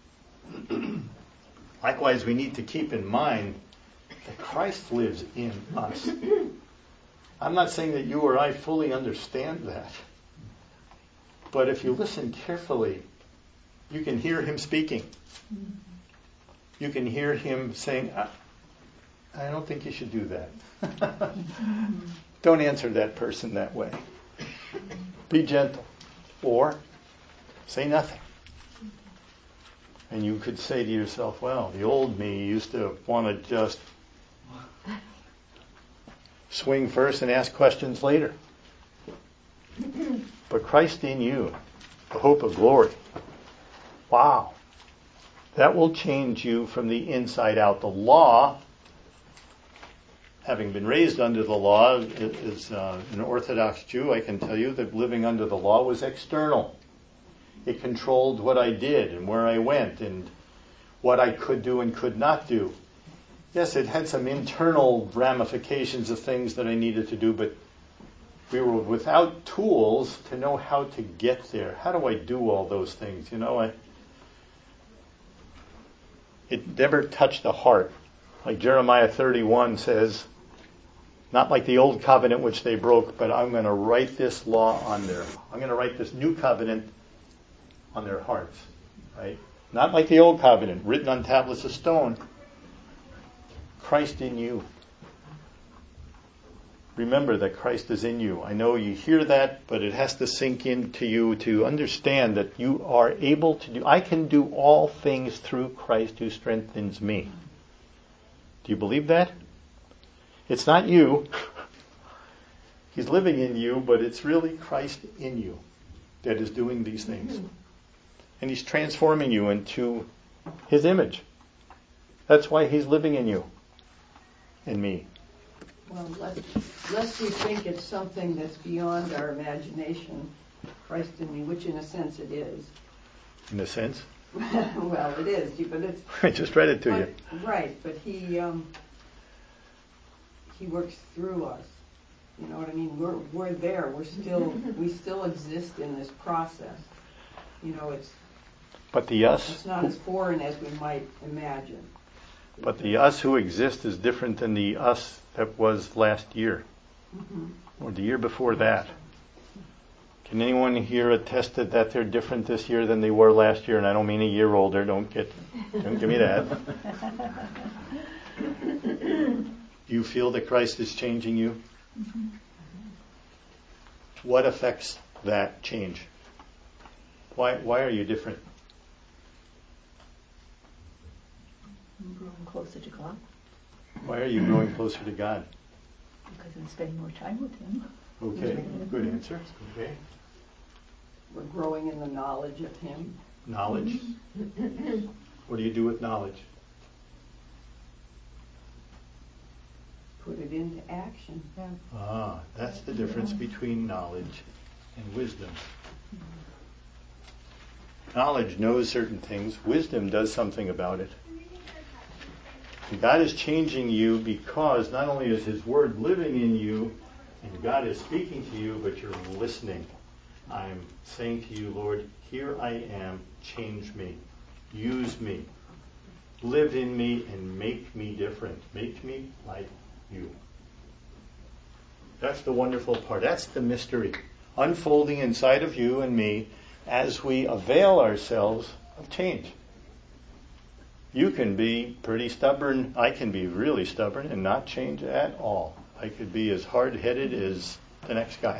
Likewise, we need to keep in mind that Christ lives in us. I'm not saying that you or I fully understand that. But if you listen carefully, you can hear Him speaking. You can hear Him saying, I don't think you should do that. Don't answer that person that way. Be gentle. Or say nothing. And you could say to yourself, well, the old me used to want to just swing first and ask questions later. But Christ in you, the hope of glory. Wow. That will change you from the inside out. The law, having been raised under the law, as an Orthodox Jew, I can tell you that living under the law was external. It controlled what I did and where I went and what I could do and could not do. Yes, it had some internal ramifications of things that I needed to do, but we were without tools to know how to get there. How do I do all those things? It never touched the heart. Like Jeremiah 31 says, not like the old covenant which they broke, but I'm going to write this law on there. I'm going to write this new covenant on their hearts. Right? Not like the old covenant, written on tablets of stone. Christ in you. Remember that Christ is in you. I know you hear that, but it has to sink into you to understand that you are able to do. I can do all things through Christ who strengthens me. Do you believe that? It's not you. He's living in you, but it's really Christ in you that is doing these things. And He's transforming you into His image. That's why He's living in you, in me. Well, lest we think it's something that's beyond our imagination, Christ in me, which in a sense it is. In a sense? Well, it is, but it's... I just read it to you. Right, but He works through us. You know what I mean? We're there. We still exist in this process. But the us... It's not as foreign as we might imagine. But the us who exists is different than the us that was last year. Or the year before that. Can anyone here attest that they're different this year than they were last year? And I don't mean a year older. Don't give me that. Do you feel that Christ is changing you? What affects that change? Why are you different? I'm growing closer to God Why are you growing closer to God? because I'm spending more time with Him. Okay, good answer. Okay. We're growing in the knowledge of Him. Knowledge. What do you do with knowledge? Put it into action. That's the difference between knowledge and wisdom. Knowledge knows certain things. Wisdom does something about it. And God is changing you because not only is His Word living in you and God is speaking to you, but you're listening. I'm saying to you, Lord, here I am. Change me. Use me. Live in me and make me different. Make me like you. That's the wonderful part. That's the mystery unfolding inside of you and me as we avail ourselves of change. You can be pretty stubborn. I can be really stubborn and not change at all. I could be as hard-headed as the next guy.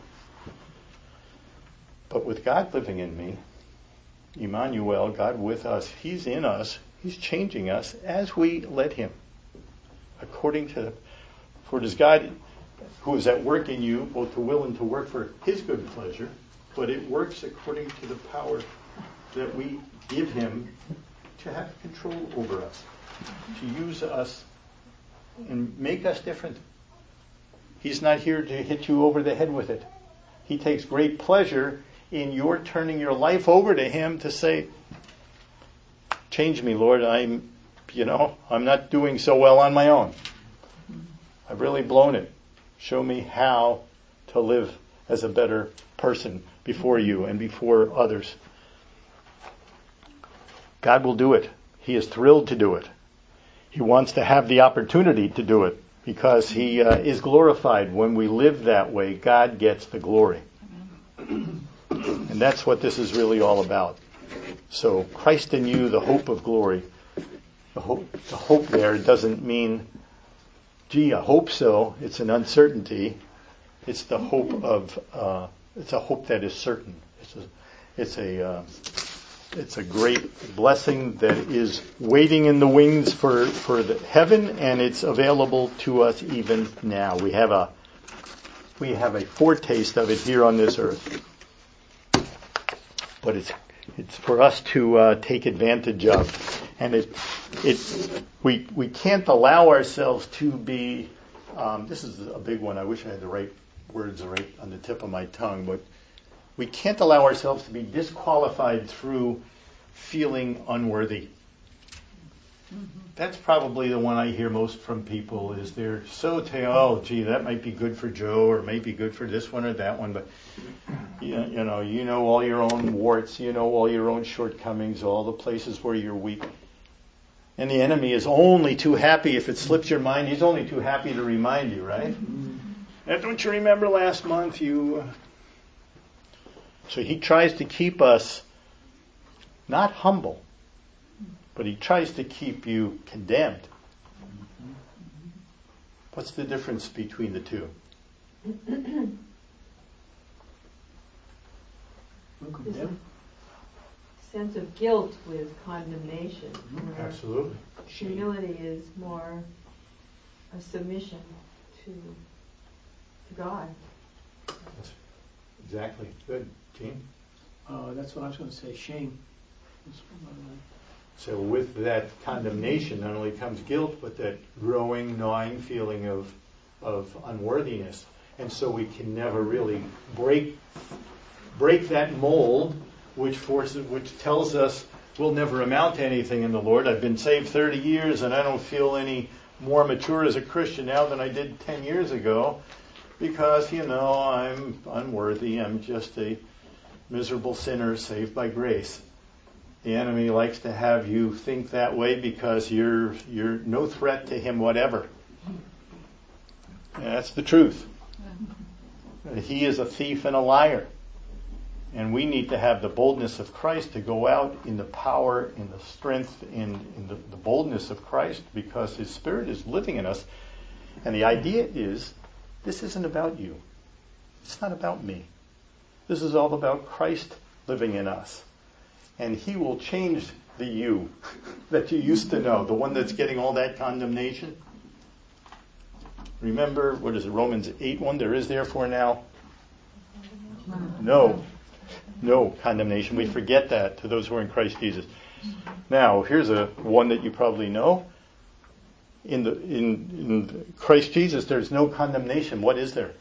But with God living in me, Emmanuel, God with us, He's in us, He's changing us as we let Him. For it is God who is at work in you, both to will and to work for His good pleasure, but it works according to the power that we give Him to have control over us, to use us and make us different. He's not here to hit you over the head with it. He takes great pleasure in your turning your life over to Him to say, change me, Lord. I'm not doing so well on my own. I've really blown it. Show me how to live as a better person before you and before others. God will do it. He is thrilled to do it. He wants to have the opportunity to do it because He is glorified. When we live that way, God gets the glory. And that's what this is really all about. So Christ in you, the hope of glory. The hope there doesn't mean, gee, I hope so. It's an uncertainty. It's the hope of, it's a hope that is certain. It's a great blessing that is waiting in the wings for the heaven, and it's available to us even now. We have a foretaste of it here on this earth. But It's for us to take advantage of. And we can't allow ourselves to be, this is a big one, I wish I had the right words right on the tip of my tongue, but we can't allow ourselves to be disqualified through feeling unworthy. That's probably the one I hear most from people, is they're so, that might be good for Joe, or might be good for this one or that one, but you know all your own warts, you know all your own shortcomings, all the places where you're weak. And the enemy is only too happy, if it slips your mind, he's only too happy to remind you, right? Don't you remember last month So he tries to keep us not humble, but he tries to keep you condemned. What's the difference between the two? There's a sense of guilt with condemnation. Absolutely. Humility is more a submission to God. Exactly. Good. Gene? That's what I was going to say, shame. So with that condemnation not only comes guilt, but that growing, gnawing feeling of unworthiness. And so we can never really break that mold, which tells us we'll never amount to anything in the Lord. I've been saved 30 years and I don't feel any more mature as a Christian now than I did 10 years ago, because, I'm unworthy. I'm just a miserable sinner saved by grace. The enemy likes to have you think that way because you're no threat to him whatever. And that's the truth. He is a thief and a liar. And we need to have the boldness of Christ to go out in the power, in the strength, in the boldness of Christ, because His Spirit is living in us. And the idea is, this isn't about you. It's not about me. This is all about Christ living in us. And He will change the you that you used to know, the one that's getting all that condemnation. Remember, Romans 8:1, there is therefore now no condemnation. We forget that to those who are in Christ Jesus. Now, here's a one that you probably know. In Christ Jesus, there's no condemnation. What is there?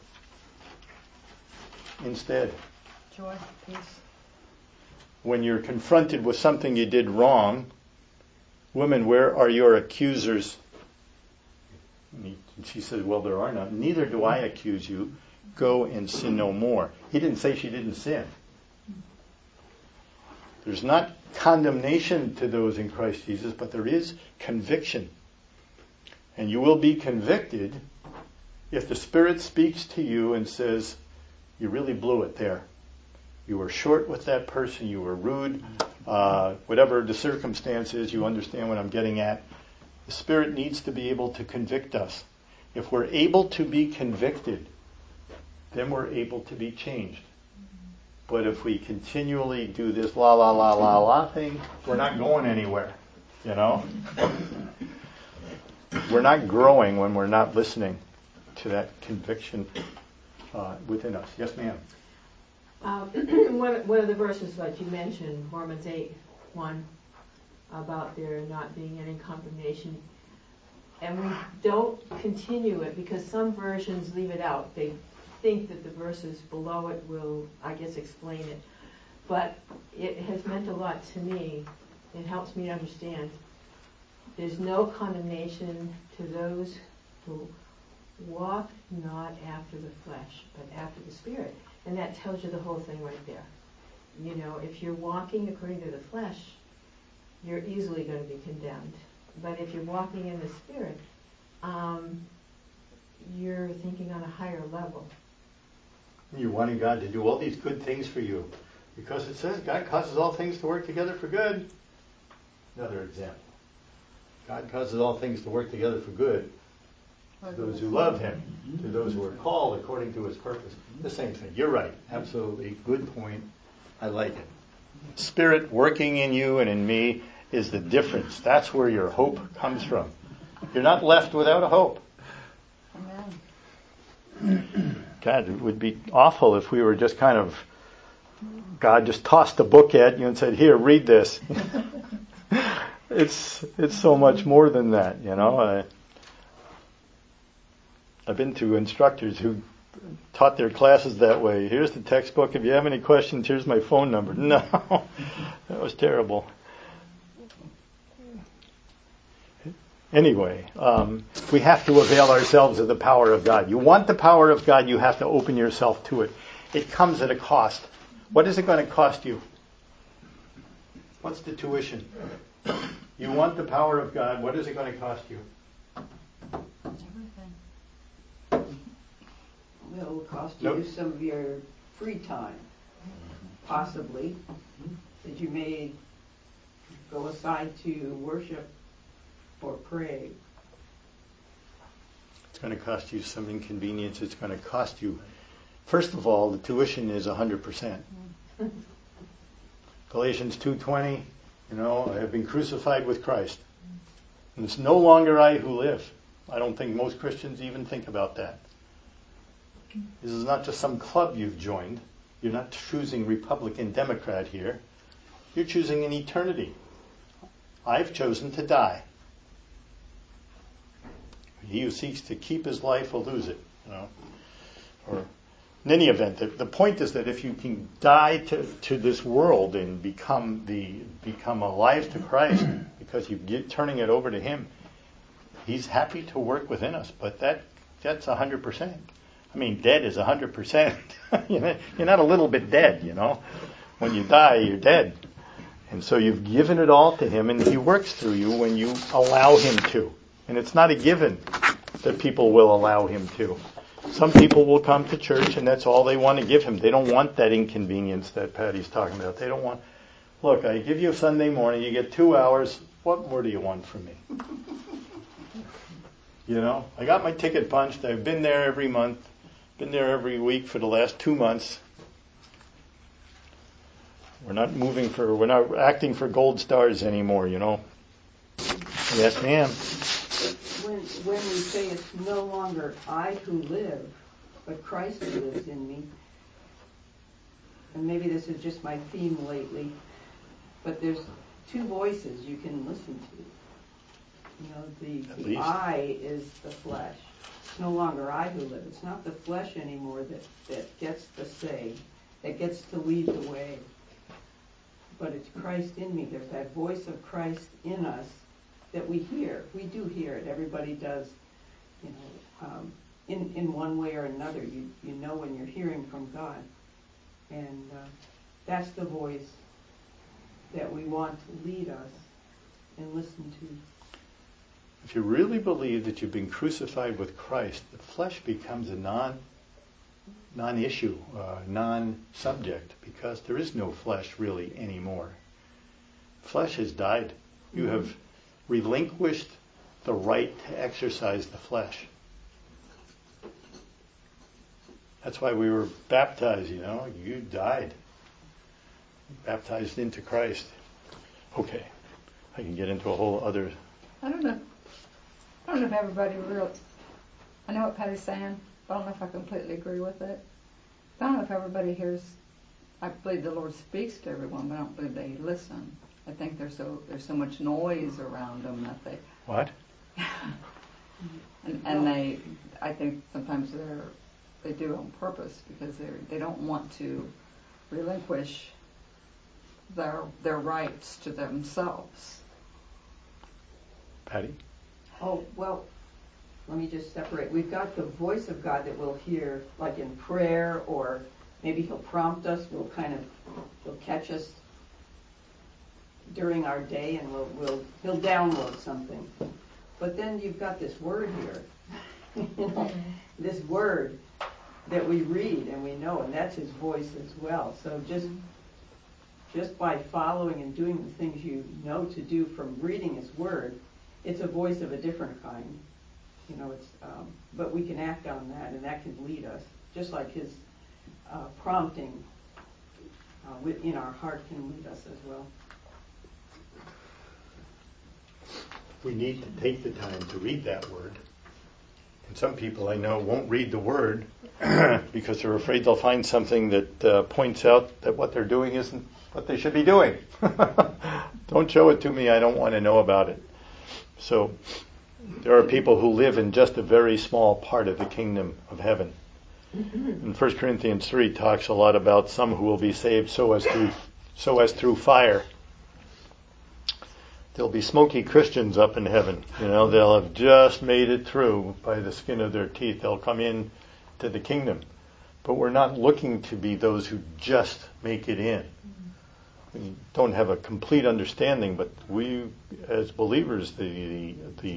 Instead, Joy, peace. When you're confronted with something you did wrong, women, where are your accusers? And she said, well, there are none. Neither do I accuse you. Go and sin no more. He didn't say she didn't sin. There's not condemnation to those in Christ Jesus, but there is conviction. And you will be convicted if the Spirit speaks to you and says, you really blew it there. You were short with that person, you were rude, whatever the circumstance is, you understand what I'm getting at. The Spirit needs to be able to convict us. If we're able to be convicted, then we're able to be changed. But if we continually do this la la la la la thing, we're not going anywhere, We're not growing when we're not listening to that conviction within us. Yes, ma'am. One of the verses that you mentioned, Romans 8:1, about there not being any condemnation, and we don't continue it because some versions leave it out. They think that the verses below it will, I guess, explain it. But it has meant a lot to me. It helps me understand. There's no condemnation to those who walk not after the flesh, but after the Spirit. And that tells you the whole thing right there. If you're walking according to the flesh, you're easily going to be condemned. But if you're walking in the Spirit, you're thinking on a higher level. You're wanting God to do all these good things for you. Because it says God causes all things to work together for good. Another example. God causes all things to work together for good to those who love Him, to those who are called according to His purpose. The same thing. You're right. Absolutely. Good point. I like it. Spirit working in you and in me is the difference. That's where your hope comes from. You're not left without a hope. Amen. God, it would be awful if we were just kind of God just tossed a book at you and said, "Here, read this." It's so much more than that, you know. I've been to instructors who taught their classes that way. Here's the textbook. If you have any questions, here's my phone number. No, that was terrible. Anyway, we have to avail ourselves of the power of God. You want the power of God, you have to open yourself to it. It comes at a cost. What is it going to cost you? What's the tuition? You want the power of God, what is it going to cost you? Everything. It will cost you some of your free time, possibly, that you may go aside to worship or pray. It's going to cost you some inconvenience. It's going to cost you, first of all, the tuition is 100%. Galatians 2:20, you know, I have been crucified with Christ. And it's no longer I who live. I don't think most Christians even think about that. This is not just some club you've joined. You're not choosing Republican, Democrat here. You're choosing an eternity. I've chosen to die. He who seeks to keep his life will lose it. You know? Or in any event, the point is that if you can die to this world and become alive to Christ because you're turning it over to Him, He's happy to work within us. But that's 100%. I mean, dead is 100%. You're not a little bit dead, you know. When you die, you're dead. And so you've given it all to Him, and He works through you when you allow Him to. And it's not a given that people will allow Him to. Some people will come to church, and that's all they want to give Him. They don't want that inconvenience that Patty's talking about. They don't want, look, I give you a Sunday morning, you get 2 hours. What more do you want from me? You know, I got my ticket punched. I've been there every month. Been there every week for the last 2 months. We're not acting for gold stars anymore, you know. Yes, ma'am. When we say it's no longer I who live, but Christ who lives in me, and maybe this is just my theme lately, but there's two voices you can listen to. You know, the I is the flesh. It's no longer I who live. It's not the flesh anymore that gets the say, that gets to lead the way. But it's Christ in me. There's that voice of Christ in us that we hear. We do hear it. Everybody does, you know, in one way or another. You know when you're hearing from God. And that's the voice that we want to lead us and listen to. If you really believe that you've been crucified with Christ, the flesh becomes a non-issue, non-subject, because there is no flesh really anymore. Flesh has died. You have relinquished the right to exercise the flesh. That's why we were baptized, you know. You died. Baptized into Christ. Okay. I can get into a whole other... I don't know if everybody really... I know what Patty's saying, but I don't know if I completely agree with it. I don't know if everybody hears... I believe the Lord speaks to everyone, but I don't believe they listen. I think there's so much noise around them that they... What? and I think sometimes they do on purpose because they don't want to relinquish their rights to themselves. Patty? Oh, well, let me just separate. We've got the voice of God that we'll hear, like in prayer, or maybe He'll prompt us. He'll catch us during our day, and He'll download something. But then you've got this word here, this word that we read and we know, and that's His voice as well. So just by following and doing the things you know to do from reading His word, it's a voice of a different kind. You know, but we can act on that, and that can lead us, just like His prompting in our heart can lead us as well. We need to take the time to read that word, Some people I know won't read the Word because they're afraid they'll find something that points out that what they're doing isn't what they should be doing. Don't show it to me, I don't want to know about it. So there are people who live in just a very small part of the kingdom of heaven. And 1 Corinthians 3 talks a lot about some who will be saved so as through fire. There'll be smoky Christians up in heaven. They'll have just made it through by the skin of their teeth. They'll come in to the kingdom. But we're not looking to be those who just make it in. We don't have a complete understanding, but we, as believers, the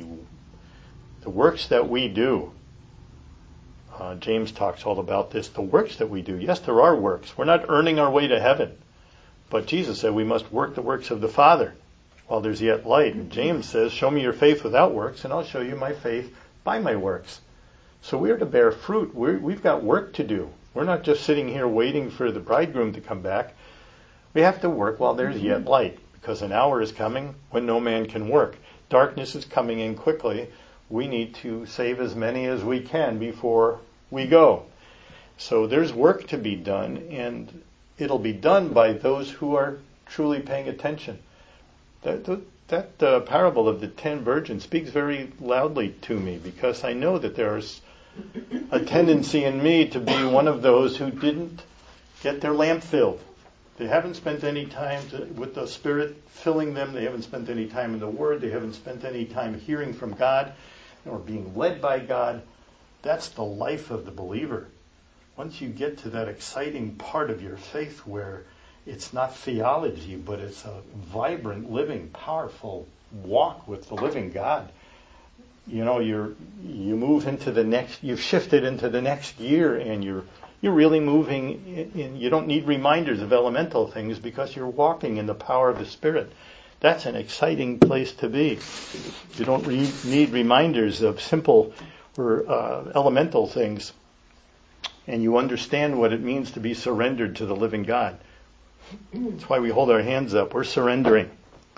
works that we do, James talks all about this, the works that we do. Yes, there are works. We're not earning our way to heaven. But Jesus said we must work the works of the Father while there's yet light. And James says, show me your faith without works, and I'll show you my faith by my works. So we're to bear fruit. We've got work to do. We're not just sitting here waiting for the bridegroom to come back. We have to work while there's yet light, because an hour is coming when no man can work. Darkness is coming in quickly. We need to save as many as we can before we go. So there's work to be done, and it'll be done by those who are truly paying attention. That parable of the 10 virgins speaks very loudly to me, because I know that there's a tendency in me to be one of those who didn't get their lamp filled. They haven't spent any time with the Spirit filling them. They haven't spent any time in the Word. They haven't spent any time hearing from God or being led by God. That's the life of the believer. Once you get to that exciting part of your faith where it's not theology, but it's a vibrant, living, powerful walk with the living God. You move into the next. You've shifted into the next year, and you're really moving in. You don't need reminders of elemental things because you're walking in the power of the Spirit. That's an exciting place to be. You don't need reminders of simple or elemental things, and you understand what it means to be surrendered to the living God. That's why we hold our hands up. We're surrendering.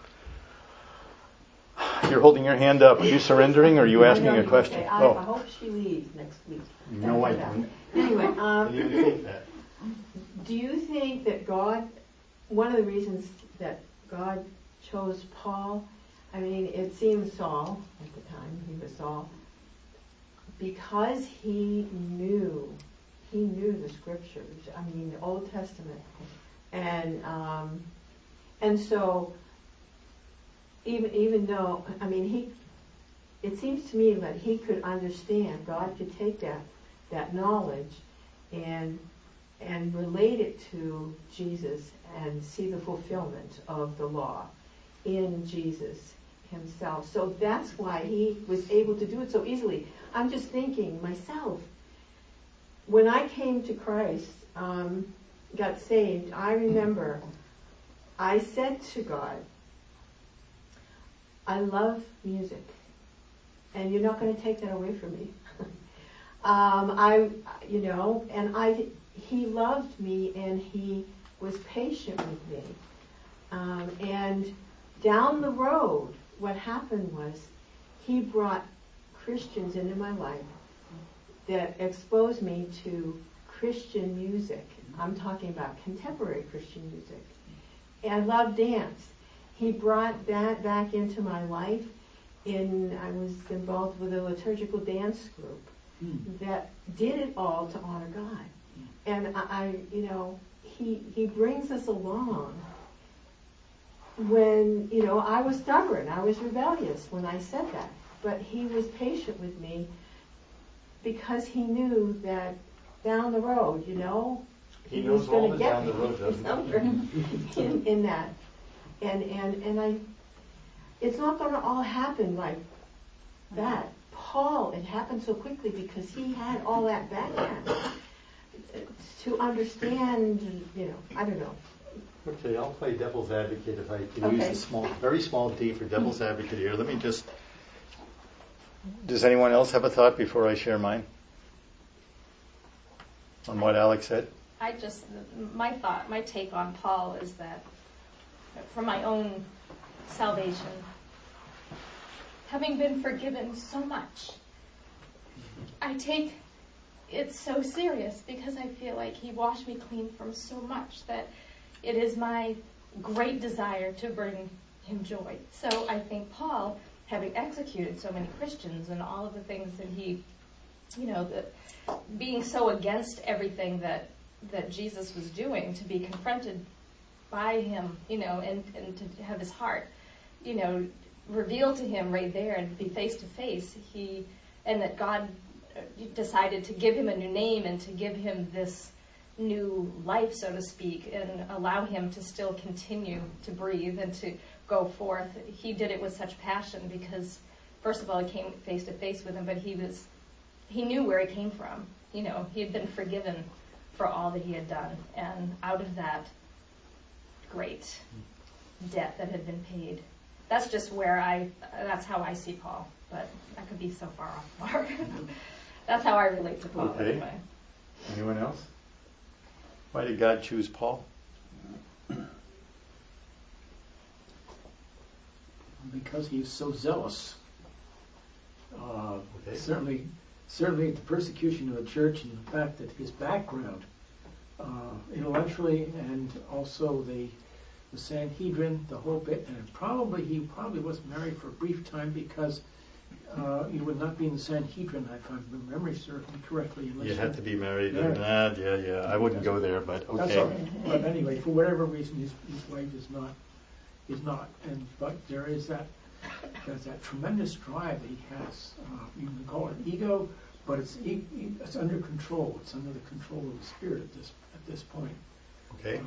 You're holding your hand up. Are you surrendering or are you asking a question? I hope she leaves next week. No, I don't. Anyway, I didn't think that. do you think that God, one of the reasons that God chose Paul, I mean, it seemed Saul, at the time he was Saul, because he knew the scriptures, I mean, the Old Testament. And so, even though, I mean, it seems to me that he could understand, God could take that knowledge and relate it to Jesus and see the fulfillment of the law in Jesus himself. So that's why he was able to do it so easily. I'm just thinking myself, when I came to Christ, got saved, I remember I said to God, I love music, and you're not going to take that away from me. He loved me, and he was patient with me. And down the road, what happened was he brought Christians into my life that exposed me to Christian music. I'm talking about contemporary Christian music. And I love dance. He brought that back into my life. I was involved with a liturgical dance group that did it all to honor God. And he brings us along when, I was stubborn, I was rebellious when I said that. But he was patient with me because he knew that down the road, he knows was going to get down the road, doesn't he? in that. And it's not going to all happen like that. Paul, it happened so quickly because he had all that background to understand, I don't know. Okay, I'll play devil's advocate if I can use a very small D for devil's advocate here. Let me just... Does anyone else have a thought before I share mine? On what Alex said? My take on Paul is that for my own salvation, having been forgiven so much, I take it so serious because I feel like he washed me clean from so much that it is my great desire to bring him joy. So I think Paul, having executed so many Christians and all of the things that he, being so against everything that Jesus was doing, to be confronted by him, and to have his heart, revealed to him right there and be face to face, and that God decided to give him a new name and to give him this new life, so to speak, and allow him to still continue to breathe and to go forth. He did it with such passion because, first of all, he came face to face with him, but he knew where he came from. He had been forgiven for all that he had done, and out of that great debt that had been paid. That's just that's how I see Paul, but I could be so far off the mark. That's how I relate to Paul. Okay. Anyway. Anyone else? Why did God choose Paul? Because he's so zealous. Okay. Certainly the persecution of the church and the fact that his background, intellectually and also the Sanhedrin, the whole bit, and he probably was married for a brief time because you would not be in the Sanhedrin, if my memory serves me correctly. You had to be married. Yeah. I wouldn't go there, but okay. That's all right. But anyway, for whatever reason, his wife is not. But there's that tremendous drive that he has. You can call it ego, but it's under control. It's under the control of the Spirit at this point. Okay.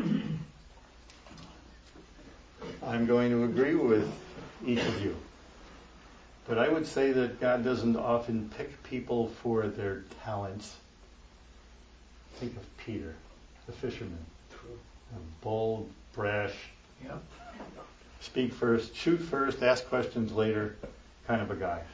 I'm going to agree with each of you. But I would say that God doesn't often pick people for their talents. Think of Peter, the fisherman. True. A bold, brash, Yeah. speak first, shoot first, ask questions later kind of a guy.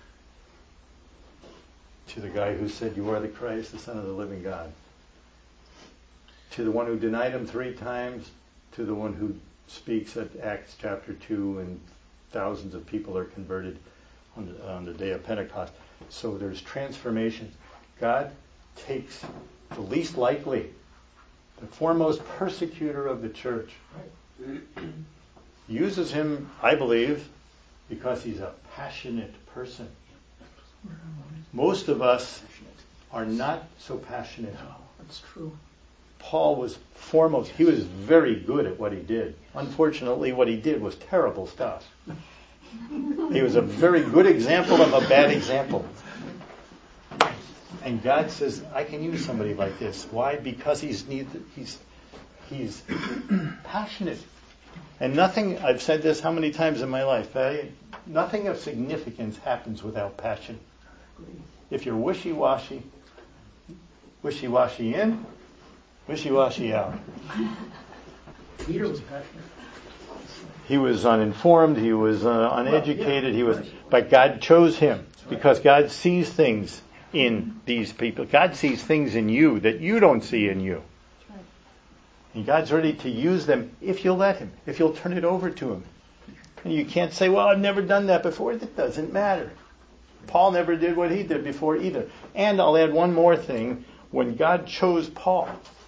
To the guy who said, "You are the Christ, the Son of the living God." To the one who denied him 3 times, to the one who speaks at Acts chapter 2 and thousands of people are converted on the day of Pentecost. So there's transformation. God takes the least likely, the foremost persecutor of the church, uses him, I believe, because he's a passionate person. Most of us are not so passionate. No, that's true. Paul was foremost. He was very good at what he did. Unfortunately, what he did was terrible stuff. He was a very good example of a bad example. And God says, I can use somebody like this. Why? Because he's passionate. And nothing, I've said this how many times in my life, nothing of significance happens without passion. If you're wishy-washy in, wishy-washy out. Peter was passionate. He was uninformed, he was uneducated, but God chose him because God sees things in these people. God sees things in you that you don't see in you. And God's ready to use them if you'll let him, if you'll turn it over to him. And you can't say, well, I've never done that before. It doesn't matter. Paul never did what he did before either. And I'll add one more thing. When God chose Paul,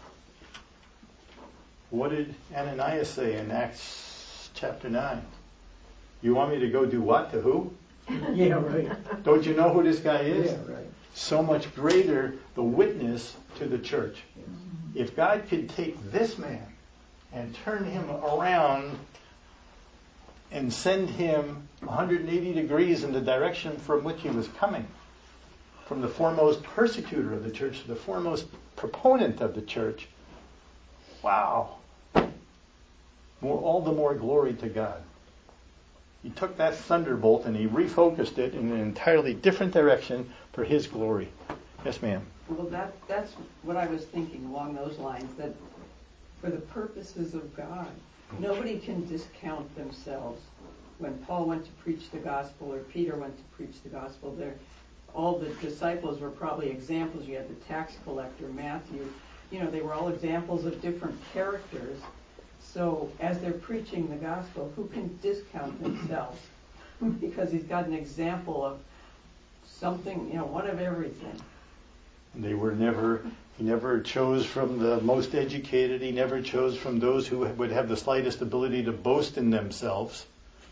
what did Ananias say in Acts chapter 9? You want me to go do what? To who? Yeah, right. Don't you know who this guy is? Yeah, right. So much greater the witness to the church. If God could take this man and turn him around and send him 180 degrees in the direction from which he was coming, from the foremost persecutor of the church to the foremost proponent of the church, wow. All the more glory to God. He took that thunderbolt and he refocused it in an entirely different direction for his glory. Yes, ma'am. Well, that's what I was thinking along those lines, that for the purposes of God, nobody can discount themselves. When Paul went to preach the gospel or Peter went to preach the gospel, all the disciples were probably examples. You had the tax collector, Matthew. They were all examples of different characters. So as they're preaching the gospel, who can discount themselves? Because he's got an example something, one of everything. They were he never chose from the most educated. He never chose from those who would have the slightest ability to boast in themselves.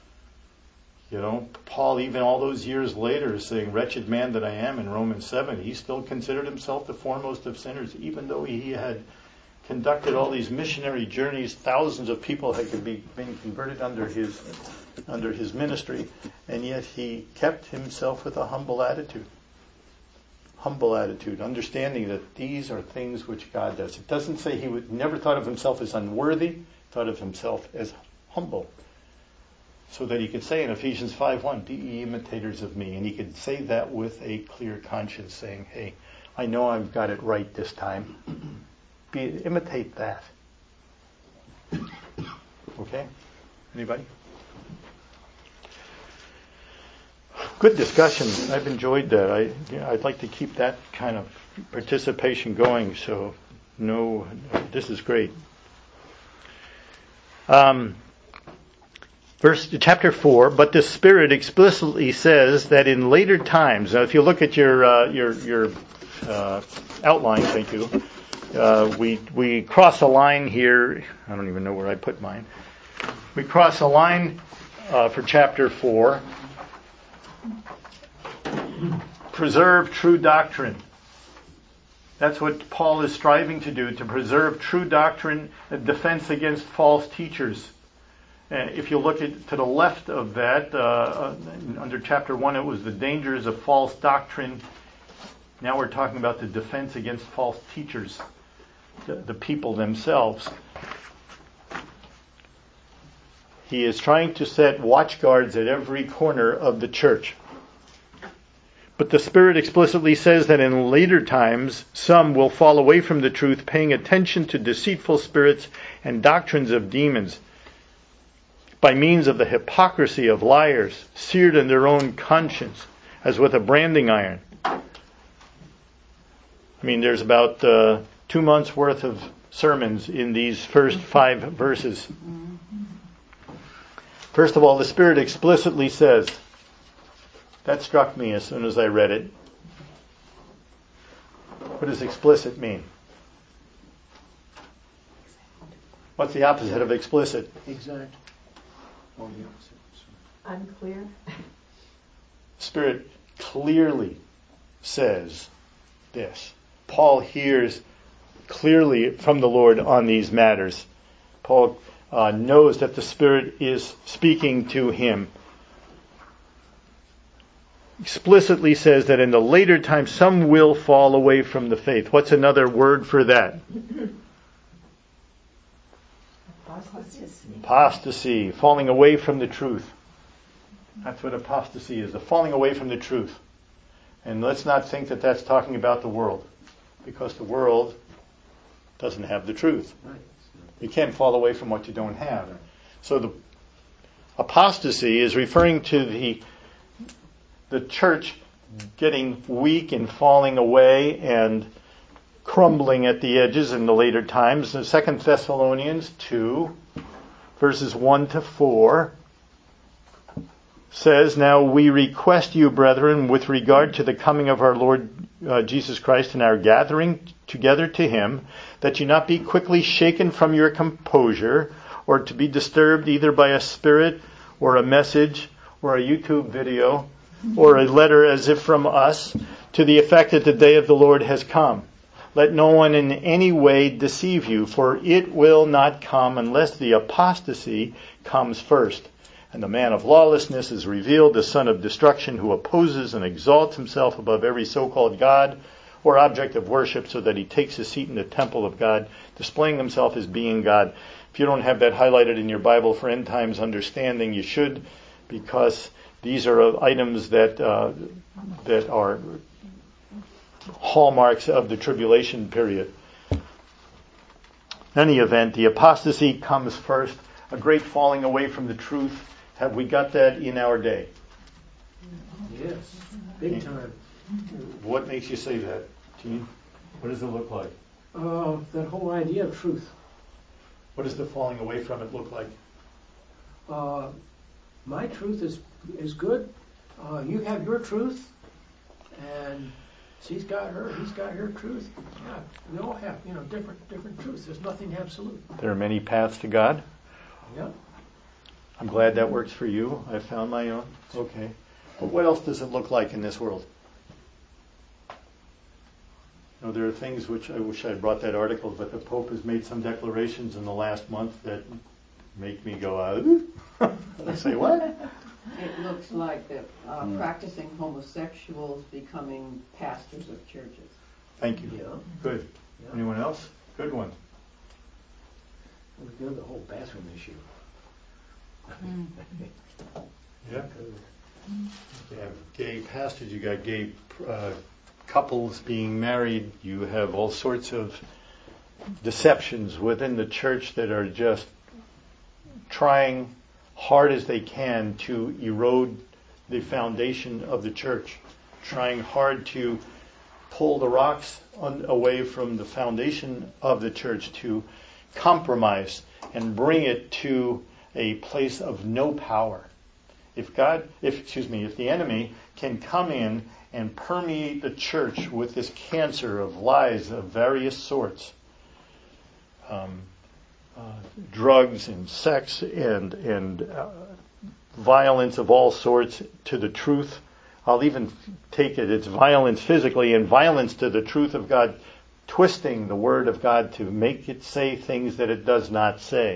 Paul, even all those years later, saying, "Wretched man that I am," in Romans 7, he still considered himself the foremost of sinners, even though he had conducted all these missionary journeys. Thousands of people had been converted under his ministry, and yet he kept himself with a humble attitude, understanding that these are things which God does. It doesn't say he never thought of himself as unworthy, thought of himself as humble, so that he could say in Ephesians 5:1, "Be ye imitators of me," and he could say that with a clear conscience, saying, "Hey, I know I've got it right this time. Imitate that." Okay? Anybody? Good discussion. I've enjoyed that. I'd like to keep that kind of participation going. So, this is great. Chapter 4. But the Spirit explicitly says that in later times. Now, if you look at your outline, thank you. We cross a line here. I don't even know where I put mine. We cross a line for chapter 4. Preserve true doctrine. That's what Paul is striving to do, to preserve true doctrine, a defense against false teachers. If you look to the left of that, under chapter 1, it was the dangers of false doctrine. Now we're talking about the defense against false teachers, the people themselves. He is trying to set watchguards at every corner of the church. But the Spirit explicitly says that in later times, some will fall away from the truth, paying attention to deceitful spirits and doctrines of demons, by means of the hypocrisy of liars, seared in their own conscience, as with a branding iron. There's about 2 months' worth of sermons in these first 5 verses. First of all, the Spirit explicitly says, that struck me as soon as I read it. What does explicit mean? What's the opposite of explicit? Exact. Unclear. Spirit clearly says this. Paul hears clearly from the Lord on these matters. Paul knows that the Spirit is speaking to him. Explicitly says that in the later times some will fall away from the faith. What's another word for that? Apostasy. Falling away from the truth. That's what apostasy is, the falling away from the truth. And let's not think that that's talking about the world, because the world doesn't have the truth. You can't fall away from what you don't have. So the apostasy is referring to the church getting weak and falling away and crumbling at the edges in the later times. 2 Thessalonians 2, verses 1 to 4, says, "Now we request you, brethren, with regard to the coming of our Lord Jesus Christ and our gathering together to him, that you not be quickly shaken from your composure, or to be disturbed either by a spirit or a message or a YouTube video or a letter as if from us, to the effect that the day of the Lord has come. Let no one in any way deceive you, for it will not come unless the apostasy comes first. And the man of lawlessness is revealed, the son of destruction, who opposes and exalts himself above every so-called God or object of worship, so that he takes his seat in the temple of God, displaying himself as being God." If you don't have that highlighted in your Bible for end times understanding, you should, because these are items that are hallmarks of the tribulation period. In any event, the apostasy comes first, a great falling away from the truth. Have we got that in our day? Yes, big time. What makes you say that, Gene? What does it look like? That whole idea of truth. What does the falling away from it look like? My truth is good. You have your truth. and she's got her, he's got her truth. Yeah, we all have, different truths. There's nothing absolute. There are many paths to God. Yeah. I'm glad that works for you. I found my own. Okay. But what else does it look like in this world? There are things which I wish I brought that article, but the Pope has made some declarations in the last month that make me go, I say, what? It looks like that practicing homosexuals becoming pastors of churches. Thank you. Yeah. Good. Yeah. Anyone else? Good one. We've got the whole bathroom issue. Yeah. You have gay pastors, you got gay couples being married, you have all sorts of deceptions within the church that are just trying hard as they can to erode the foundation of the church, trying hard to pull the rocks away from the foundation of the church, to compromise and bring it to a place of no power. If the enemy can come in and permeate the church with this cancer of lies of various sorts, drugs and sex and violence of all sorts to the truth. I'll even take it's violence physically and violence to the truth of God, twisting the word of God to make it say things that it does not say.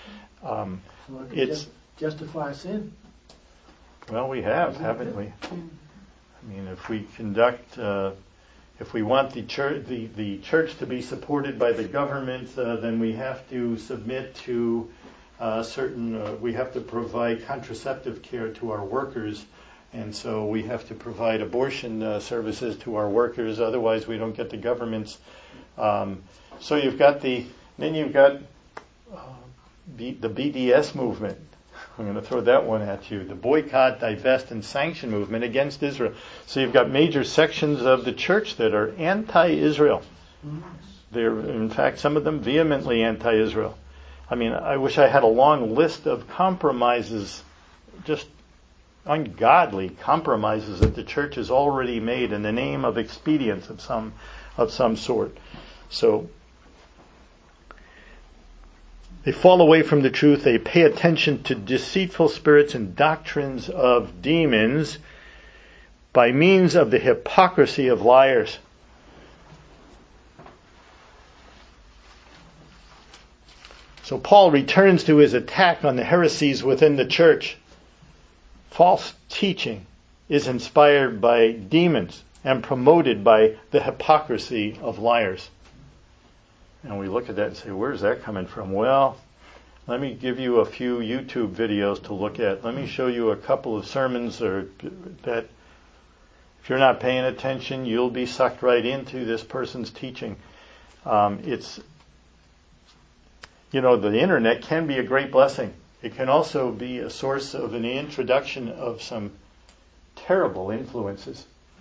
It's justify sin. Well, we have, haven't we? I mean, if we conduct, if we want the church to be supported by the government, then we have to submit to we have to provide contraceptive care to our workers, and so we have to provide abortion services to our workers. Otherwise, we don't get the government's. So you've got the BDS movement. I'm going to throw that one at you. The boycott, divest, and sanction movement against Israel. So you've got major sections of the church that are anti-Israel. They're, in fact, some of them vehemently anti-Israel. I mean, I wish I had a long list of compromises, just ungodly compromises that the church has already made in the name of expedience of some sort. So they fall away from the truth. They pay attention to deceitful spirits and doctrines of demons by means of the hypocrisy of liars. So Paul returns to his attack on the heresies within the church. False teaching is inspired by demons and promoted by the hypocrisy of liars. And we look at that and say, where's that coming from? Well, let me give you a few YouTube videos to look at. Let me show you a couple of sermons that if you're not paying attention, you'll be sucked right into this person's teaching. The internet can be a great blessing. It can also be a source of an introduction of some terrible influences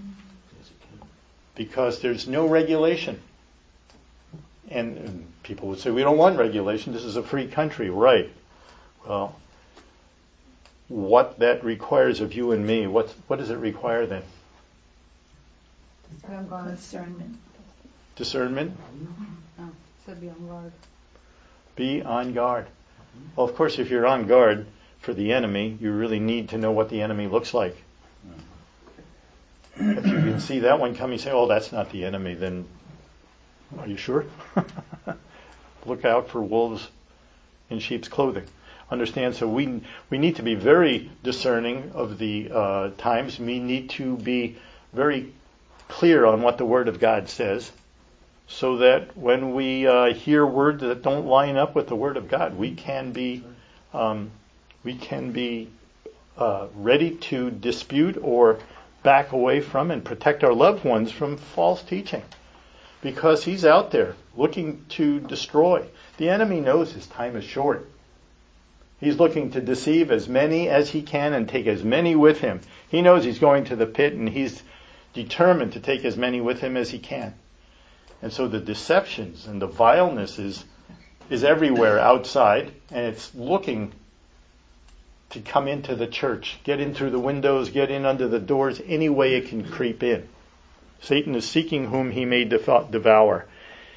because there's no regulation. And people would say, we don't want regulation. This is a free country. Right. Well, what that requires of you and me, what does it require then? Discernment. Discernment? Oh, so be on guard. Be on guard. Well, of course, if you're on guard for the enemy, you really need to know what the enemy looks like. If you can see that one coming, say, oh, that's not the enemy, then are you sure? Look out for wolves in sheep's clothing. Understand, so we need to be very discerning of the times. We need to be very clear on what the Word of God says, so that when we hear words that don't line up with the Word of God, we can be ready to dispute or back away from and protect our loved ones from false teaching. Because he's out there looking to destroy. The enemy knows his time is short. He's looking to deceive as many as he can and take as many with him. He knows he's going to the pit, and he's determined to take as many with him as he can. And so the deceptions and the vileness is everywhere outside, and it's looking to come into the church, get in through the windows, get in under the doors, any way it can creep in. Satan is seeking whom he may devour.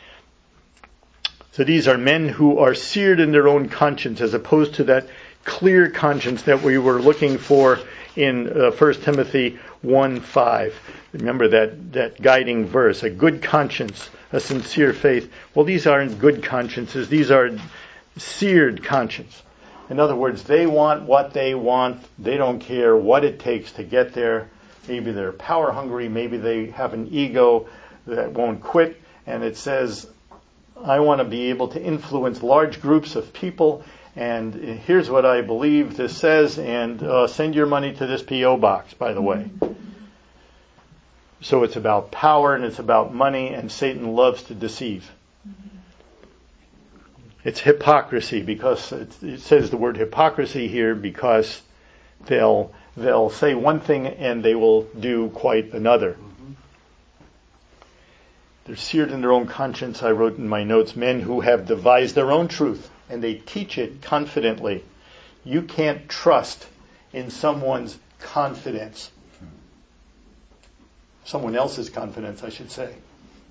So these are men who are seared in their own conscience, as opposed to that clear conscience that we were looking for in 1 Timothy 1:5. Remember that guiding verse, a good conscience, a sincere faith. Well, these aren't good consciences. These are seared conscience. In other words, they want what they want. They don't care what it takes to get there. Maybe they're power hungry. Maybe they have an ego that won't quit. And it says, I want to be able to influence large groups of people. And here's what I believe this says. And send your money to this P.O. box, by the way. So it's about power and it's about money. And Satan loves to deceive. It's hypocrisy, because it says the word hypocrisy here because they'll say one thing and they will do quite another. They're seared in their own conscience, I wrote in my notes, men who have devised their own truth and they teach it confidently. You can't trust in someone's confidence. Someone else's confidence, I should say.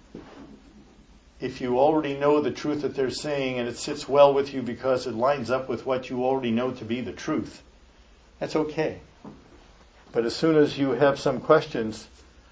If you already know the truth that they're saying and it sits well with you because it lines up with what you already know to be the truth, that's okay. But as soon as you have some questions,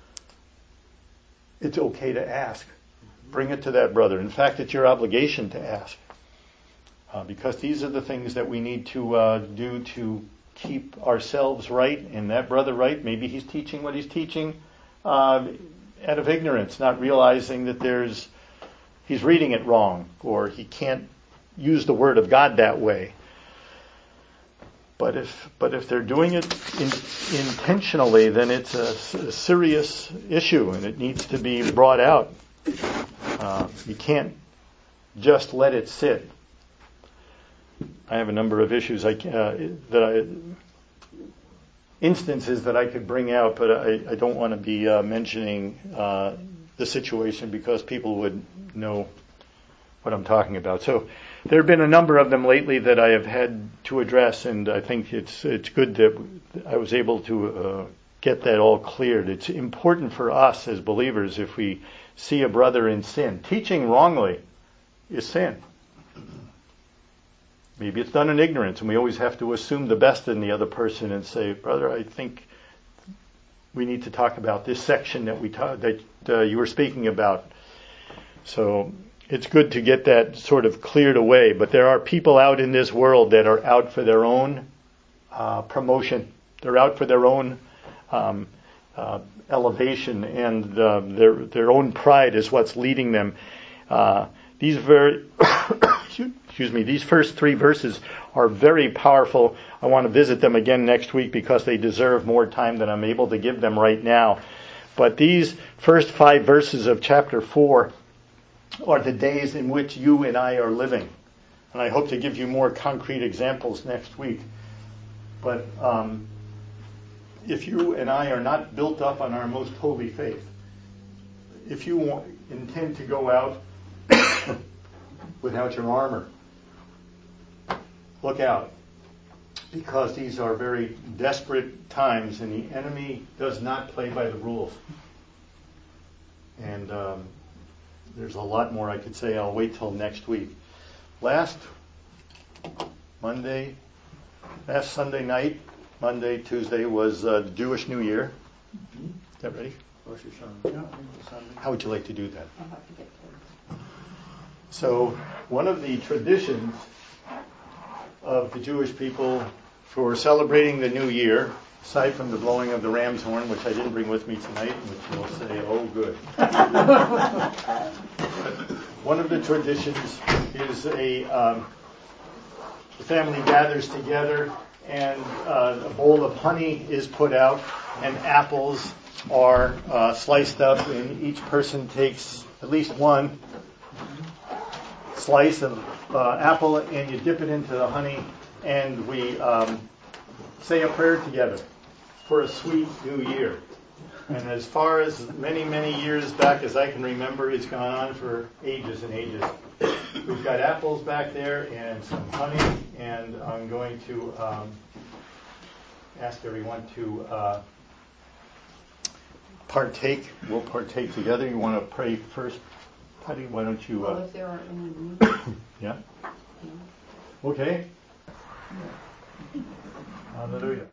it's okay to ask. Bring it to that brother. In fact, it's your obligation to ask. Because these are the things that we need to do to keep ourselves right and that brother right. Maybe he's teaching what he's teaching out of ignorance, not realizing that he's reading it wrong, or he can't use the Word of God that way. But if they're doing it intentionally, then it's a serious issue, and it needs to be brought out. You can't just let it sit. I have a number of issues instances that I could bring out, but I don't want to be mentioning the situation because people would know what I'm talking about. So there have been a number of them lately that I have had to address, and I think it's good that I was able to get that all cleared. It's important for us as believers, if we see a brother in sin. Teaching wrongly is sin. Maybe it's done in ignorance, and we always have to assume the best in the other person and say, brother, I think we need to talk about this section that you were speaking about. So it's good to get that sort of cleared away. But there are people out in this world that are out for their own promotion. They're out for their own elevation, and their own pride is what's leading them. These first 3 verses are very powerful. I want to visit them again next week because they deserve more time than I'm able to give them right now. But these first 5 verses of chapter 4 are the days in which you and I are living. And I hope to give you more concrete examples next week. But if you and I are not built up on our most holy faith, if you intend to go out without your armor, look out, because these are very desperate times and the enemy does not play by the rules. And there's a lot more I could say. I'll wait till next week. Last Sunday night, Monday, Tuesday was the Jewish New Year. Is that ready? How would you like to do that? I'll have to get to it. So one of the traditions of the Jewish people for celebrating the New Year, aside from the blowing of the ram's horn, which I didn't bring with me tonight, which you'll say, oh, good. One of the traditions is the family gathers together and a bowl of honey is put out and apples are sliced up, and each person takes at least one slice of apple and you dip it into the honey, and we say a prayer together for a sweet new year. And as far as many, many years back as I can remember, it's gone on for ages and ages. We've got apples back there and some honey, and I'm going to ask everyone to partake. We'll partake together. You want to pray first, Patty? Why don't you? Well, if there aren't any needs. Yeah. Okay. Hallelujah.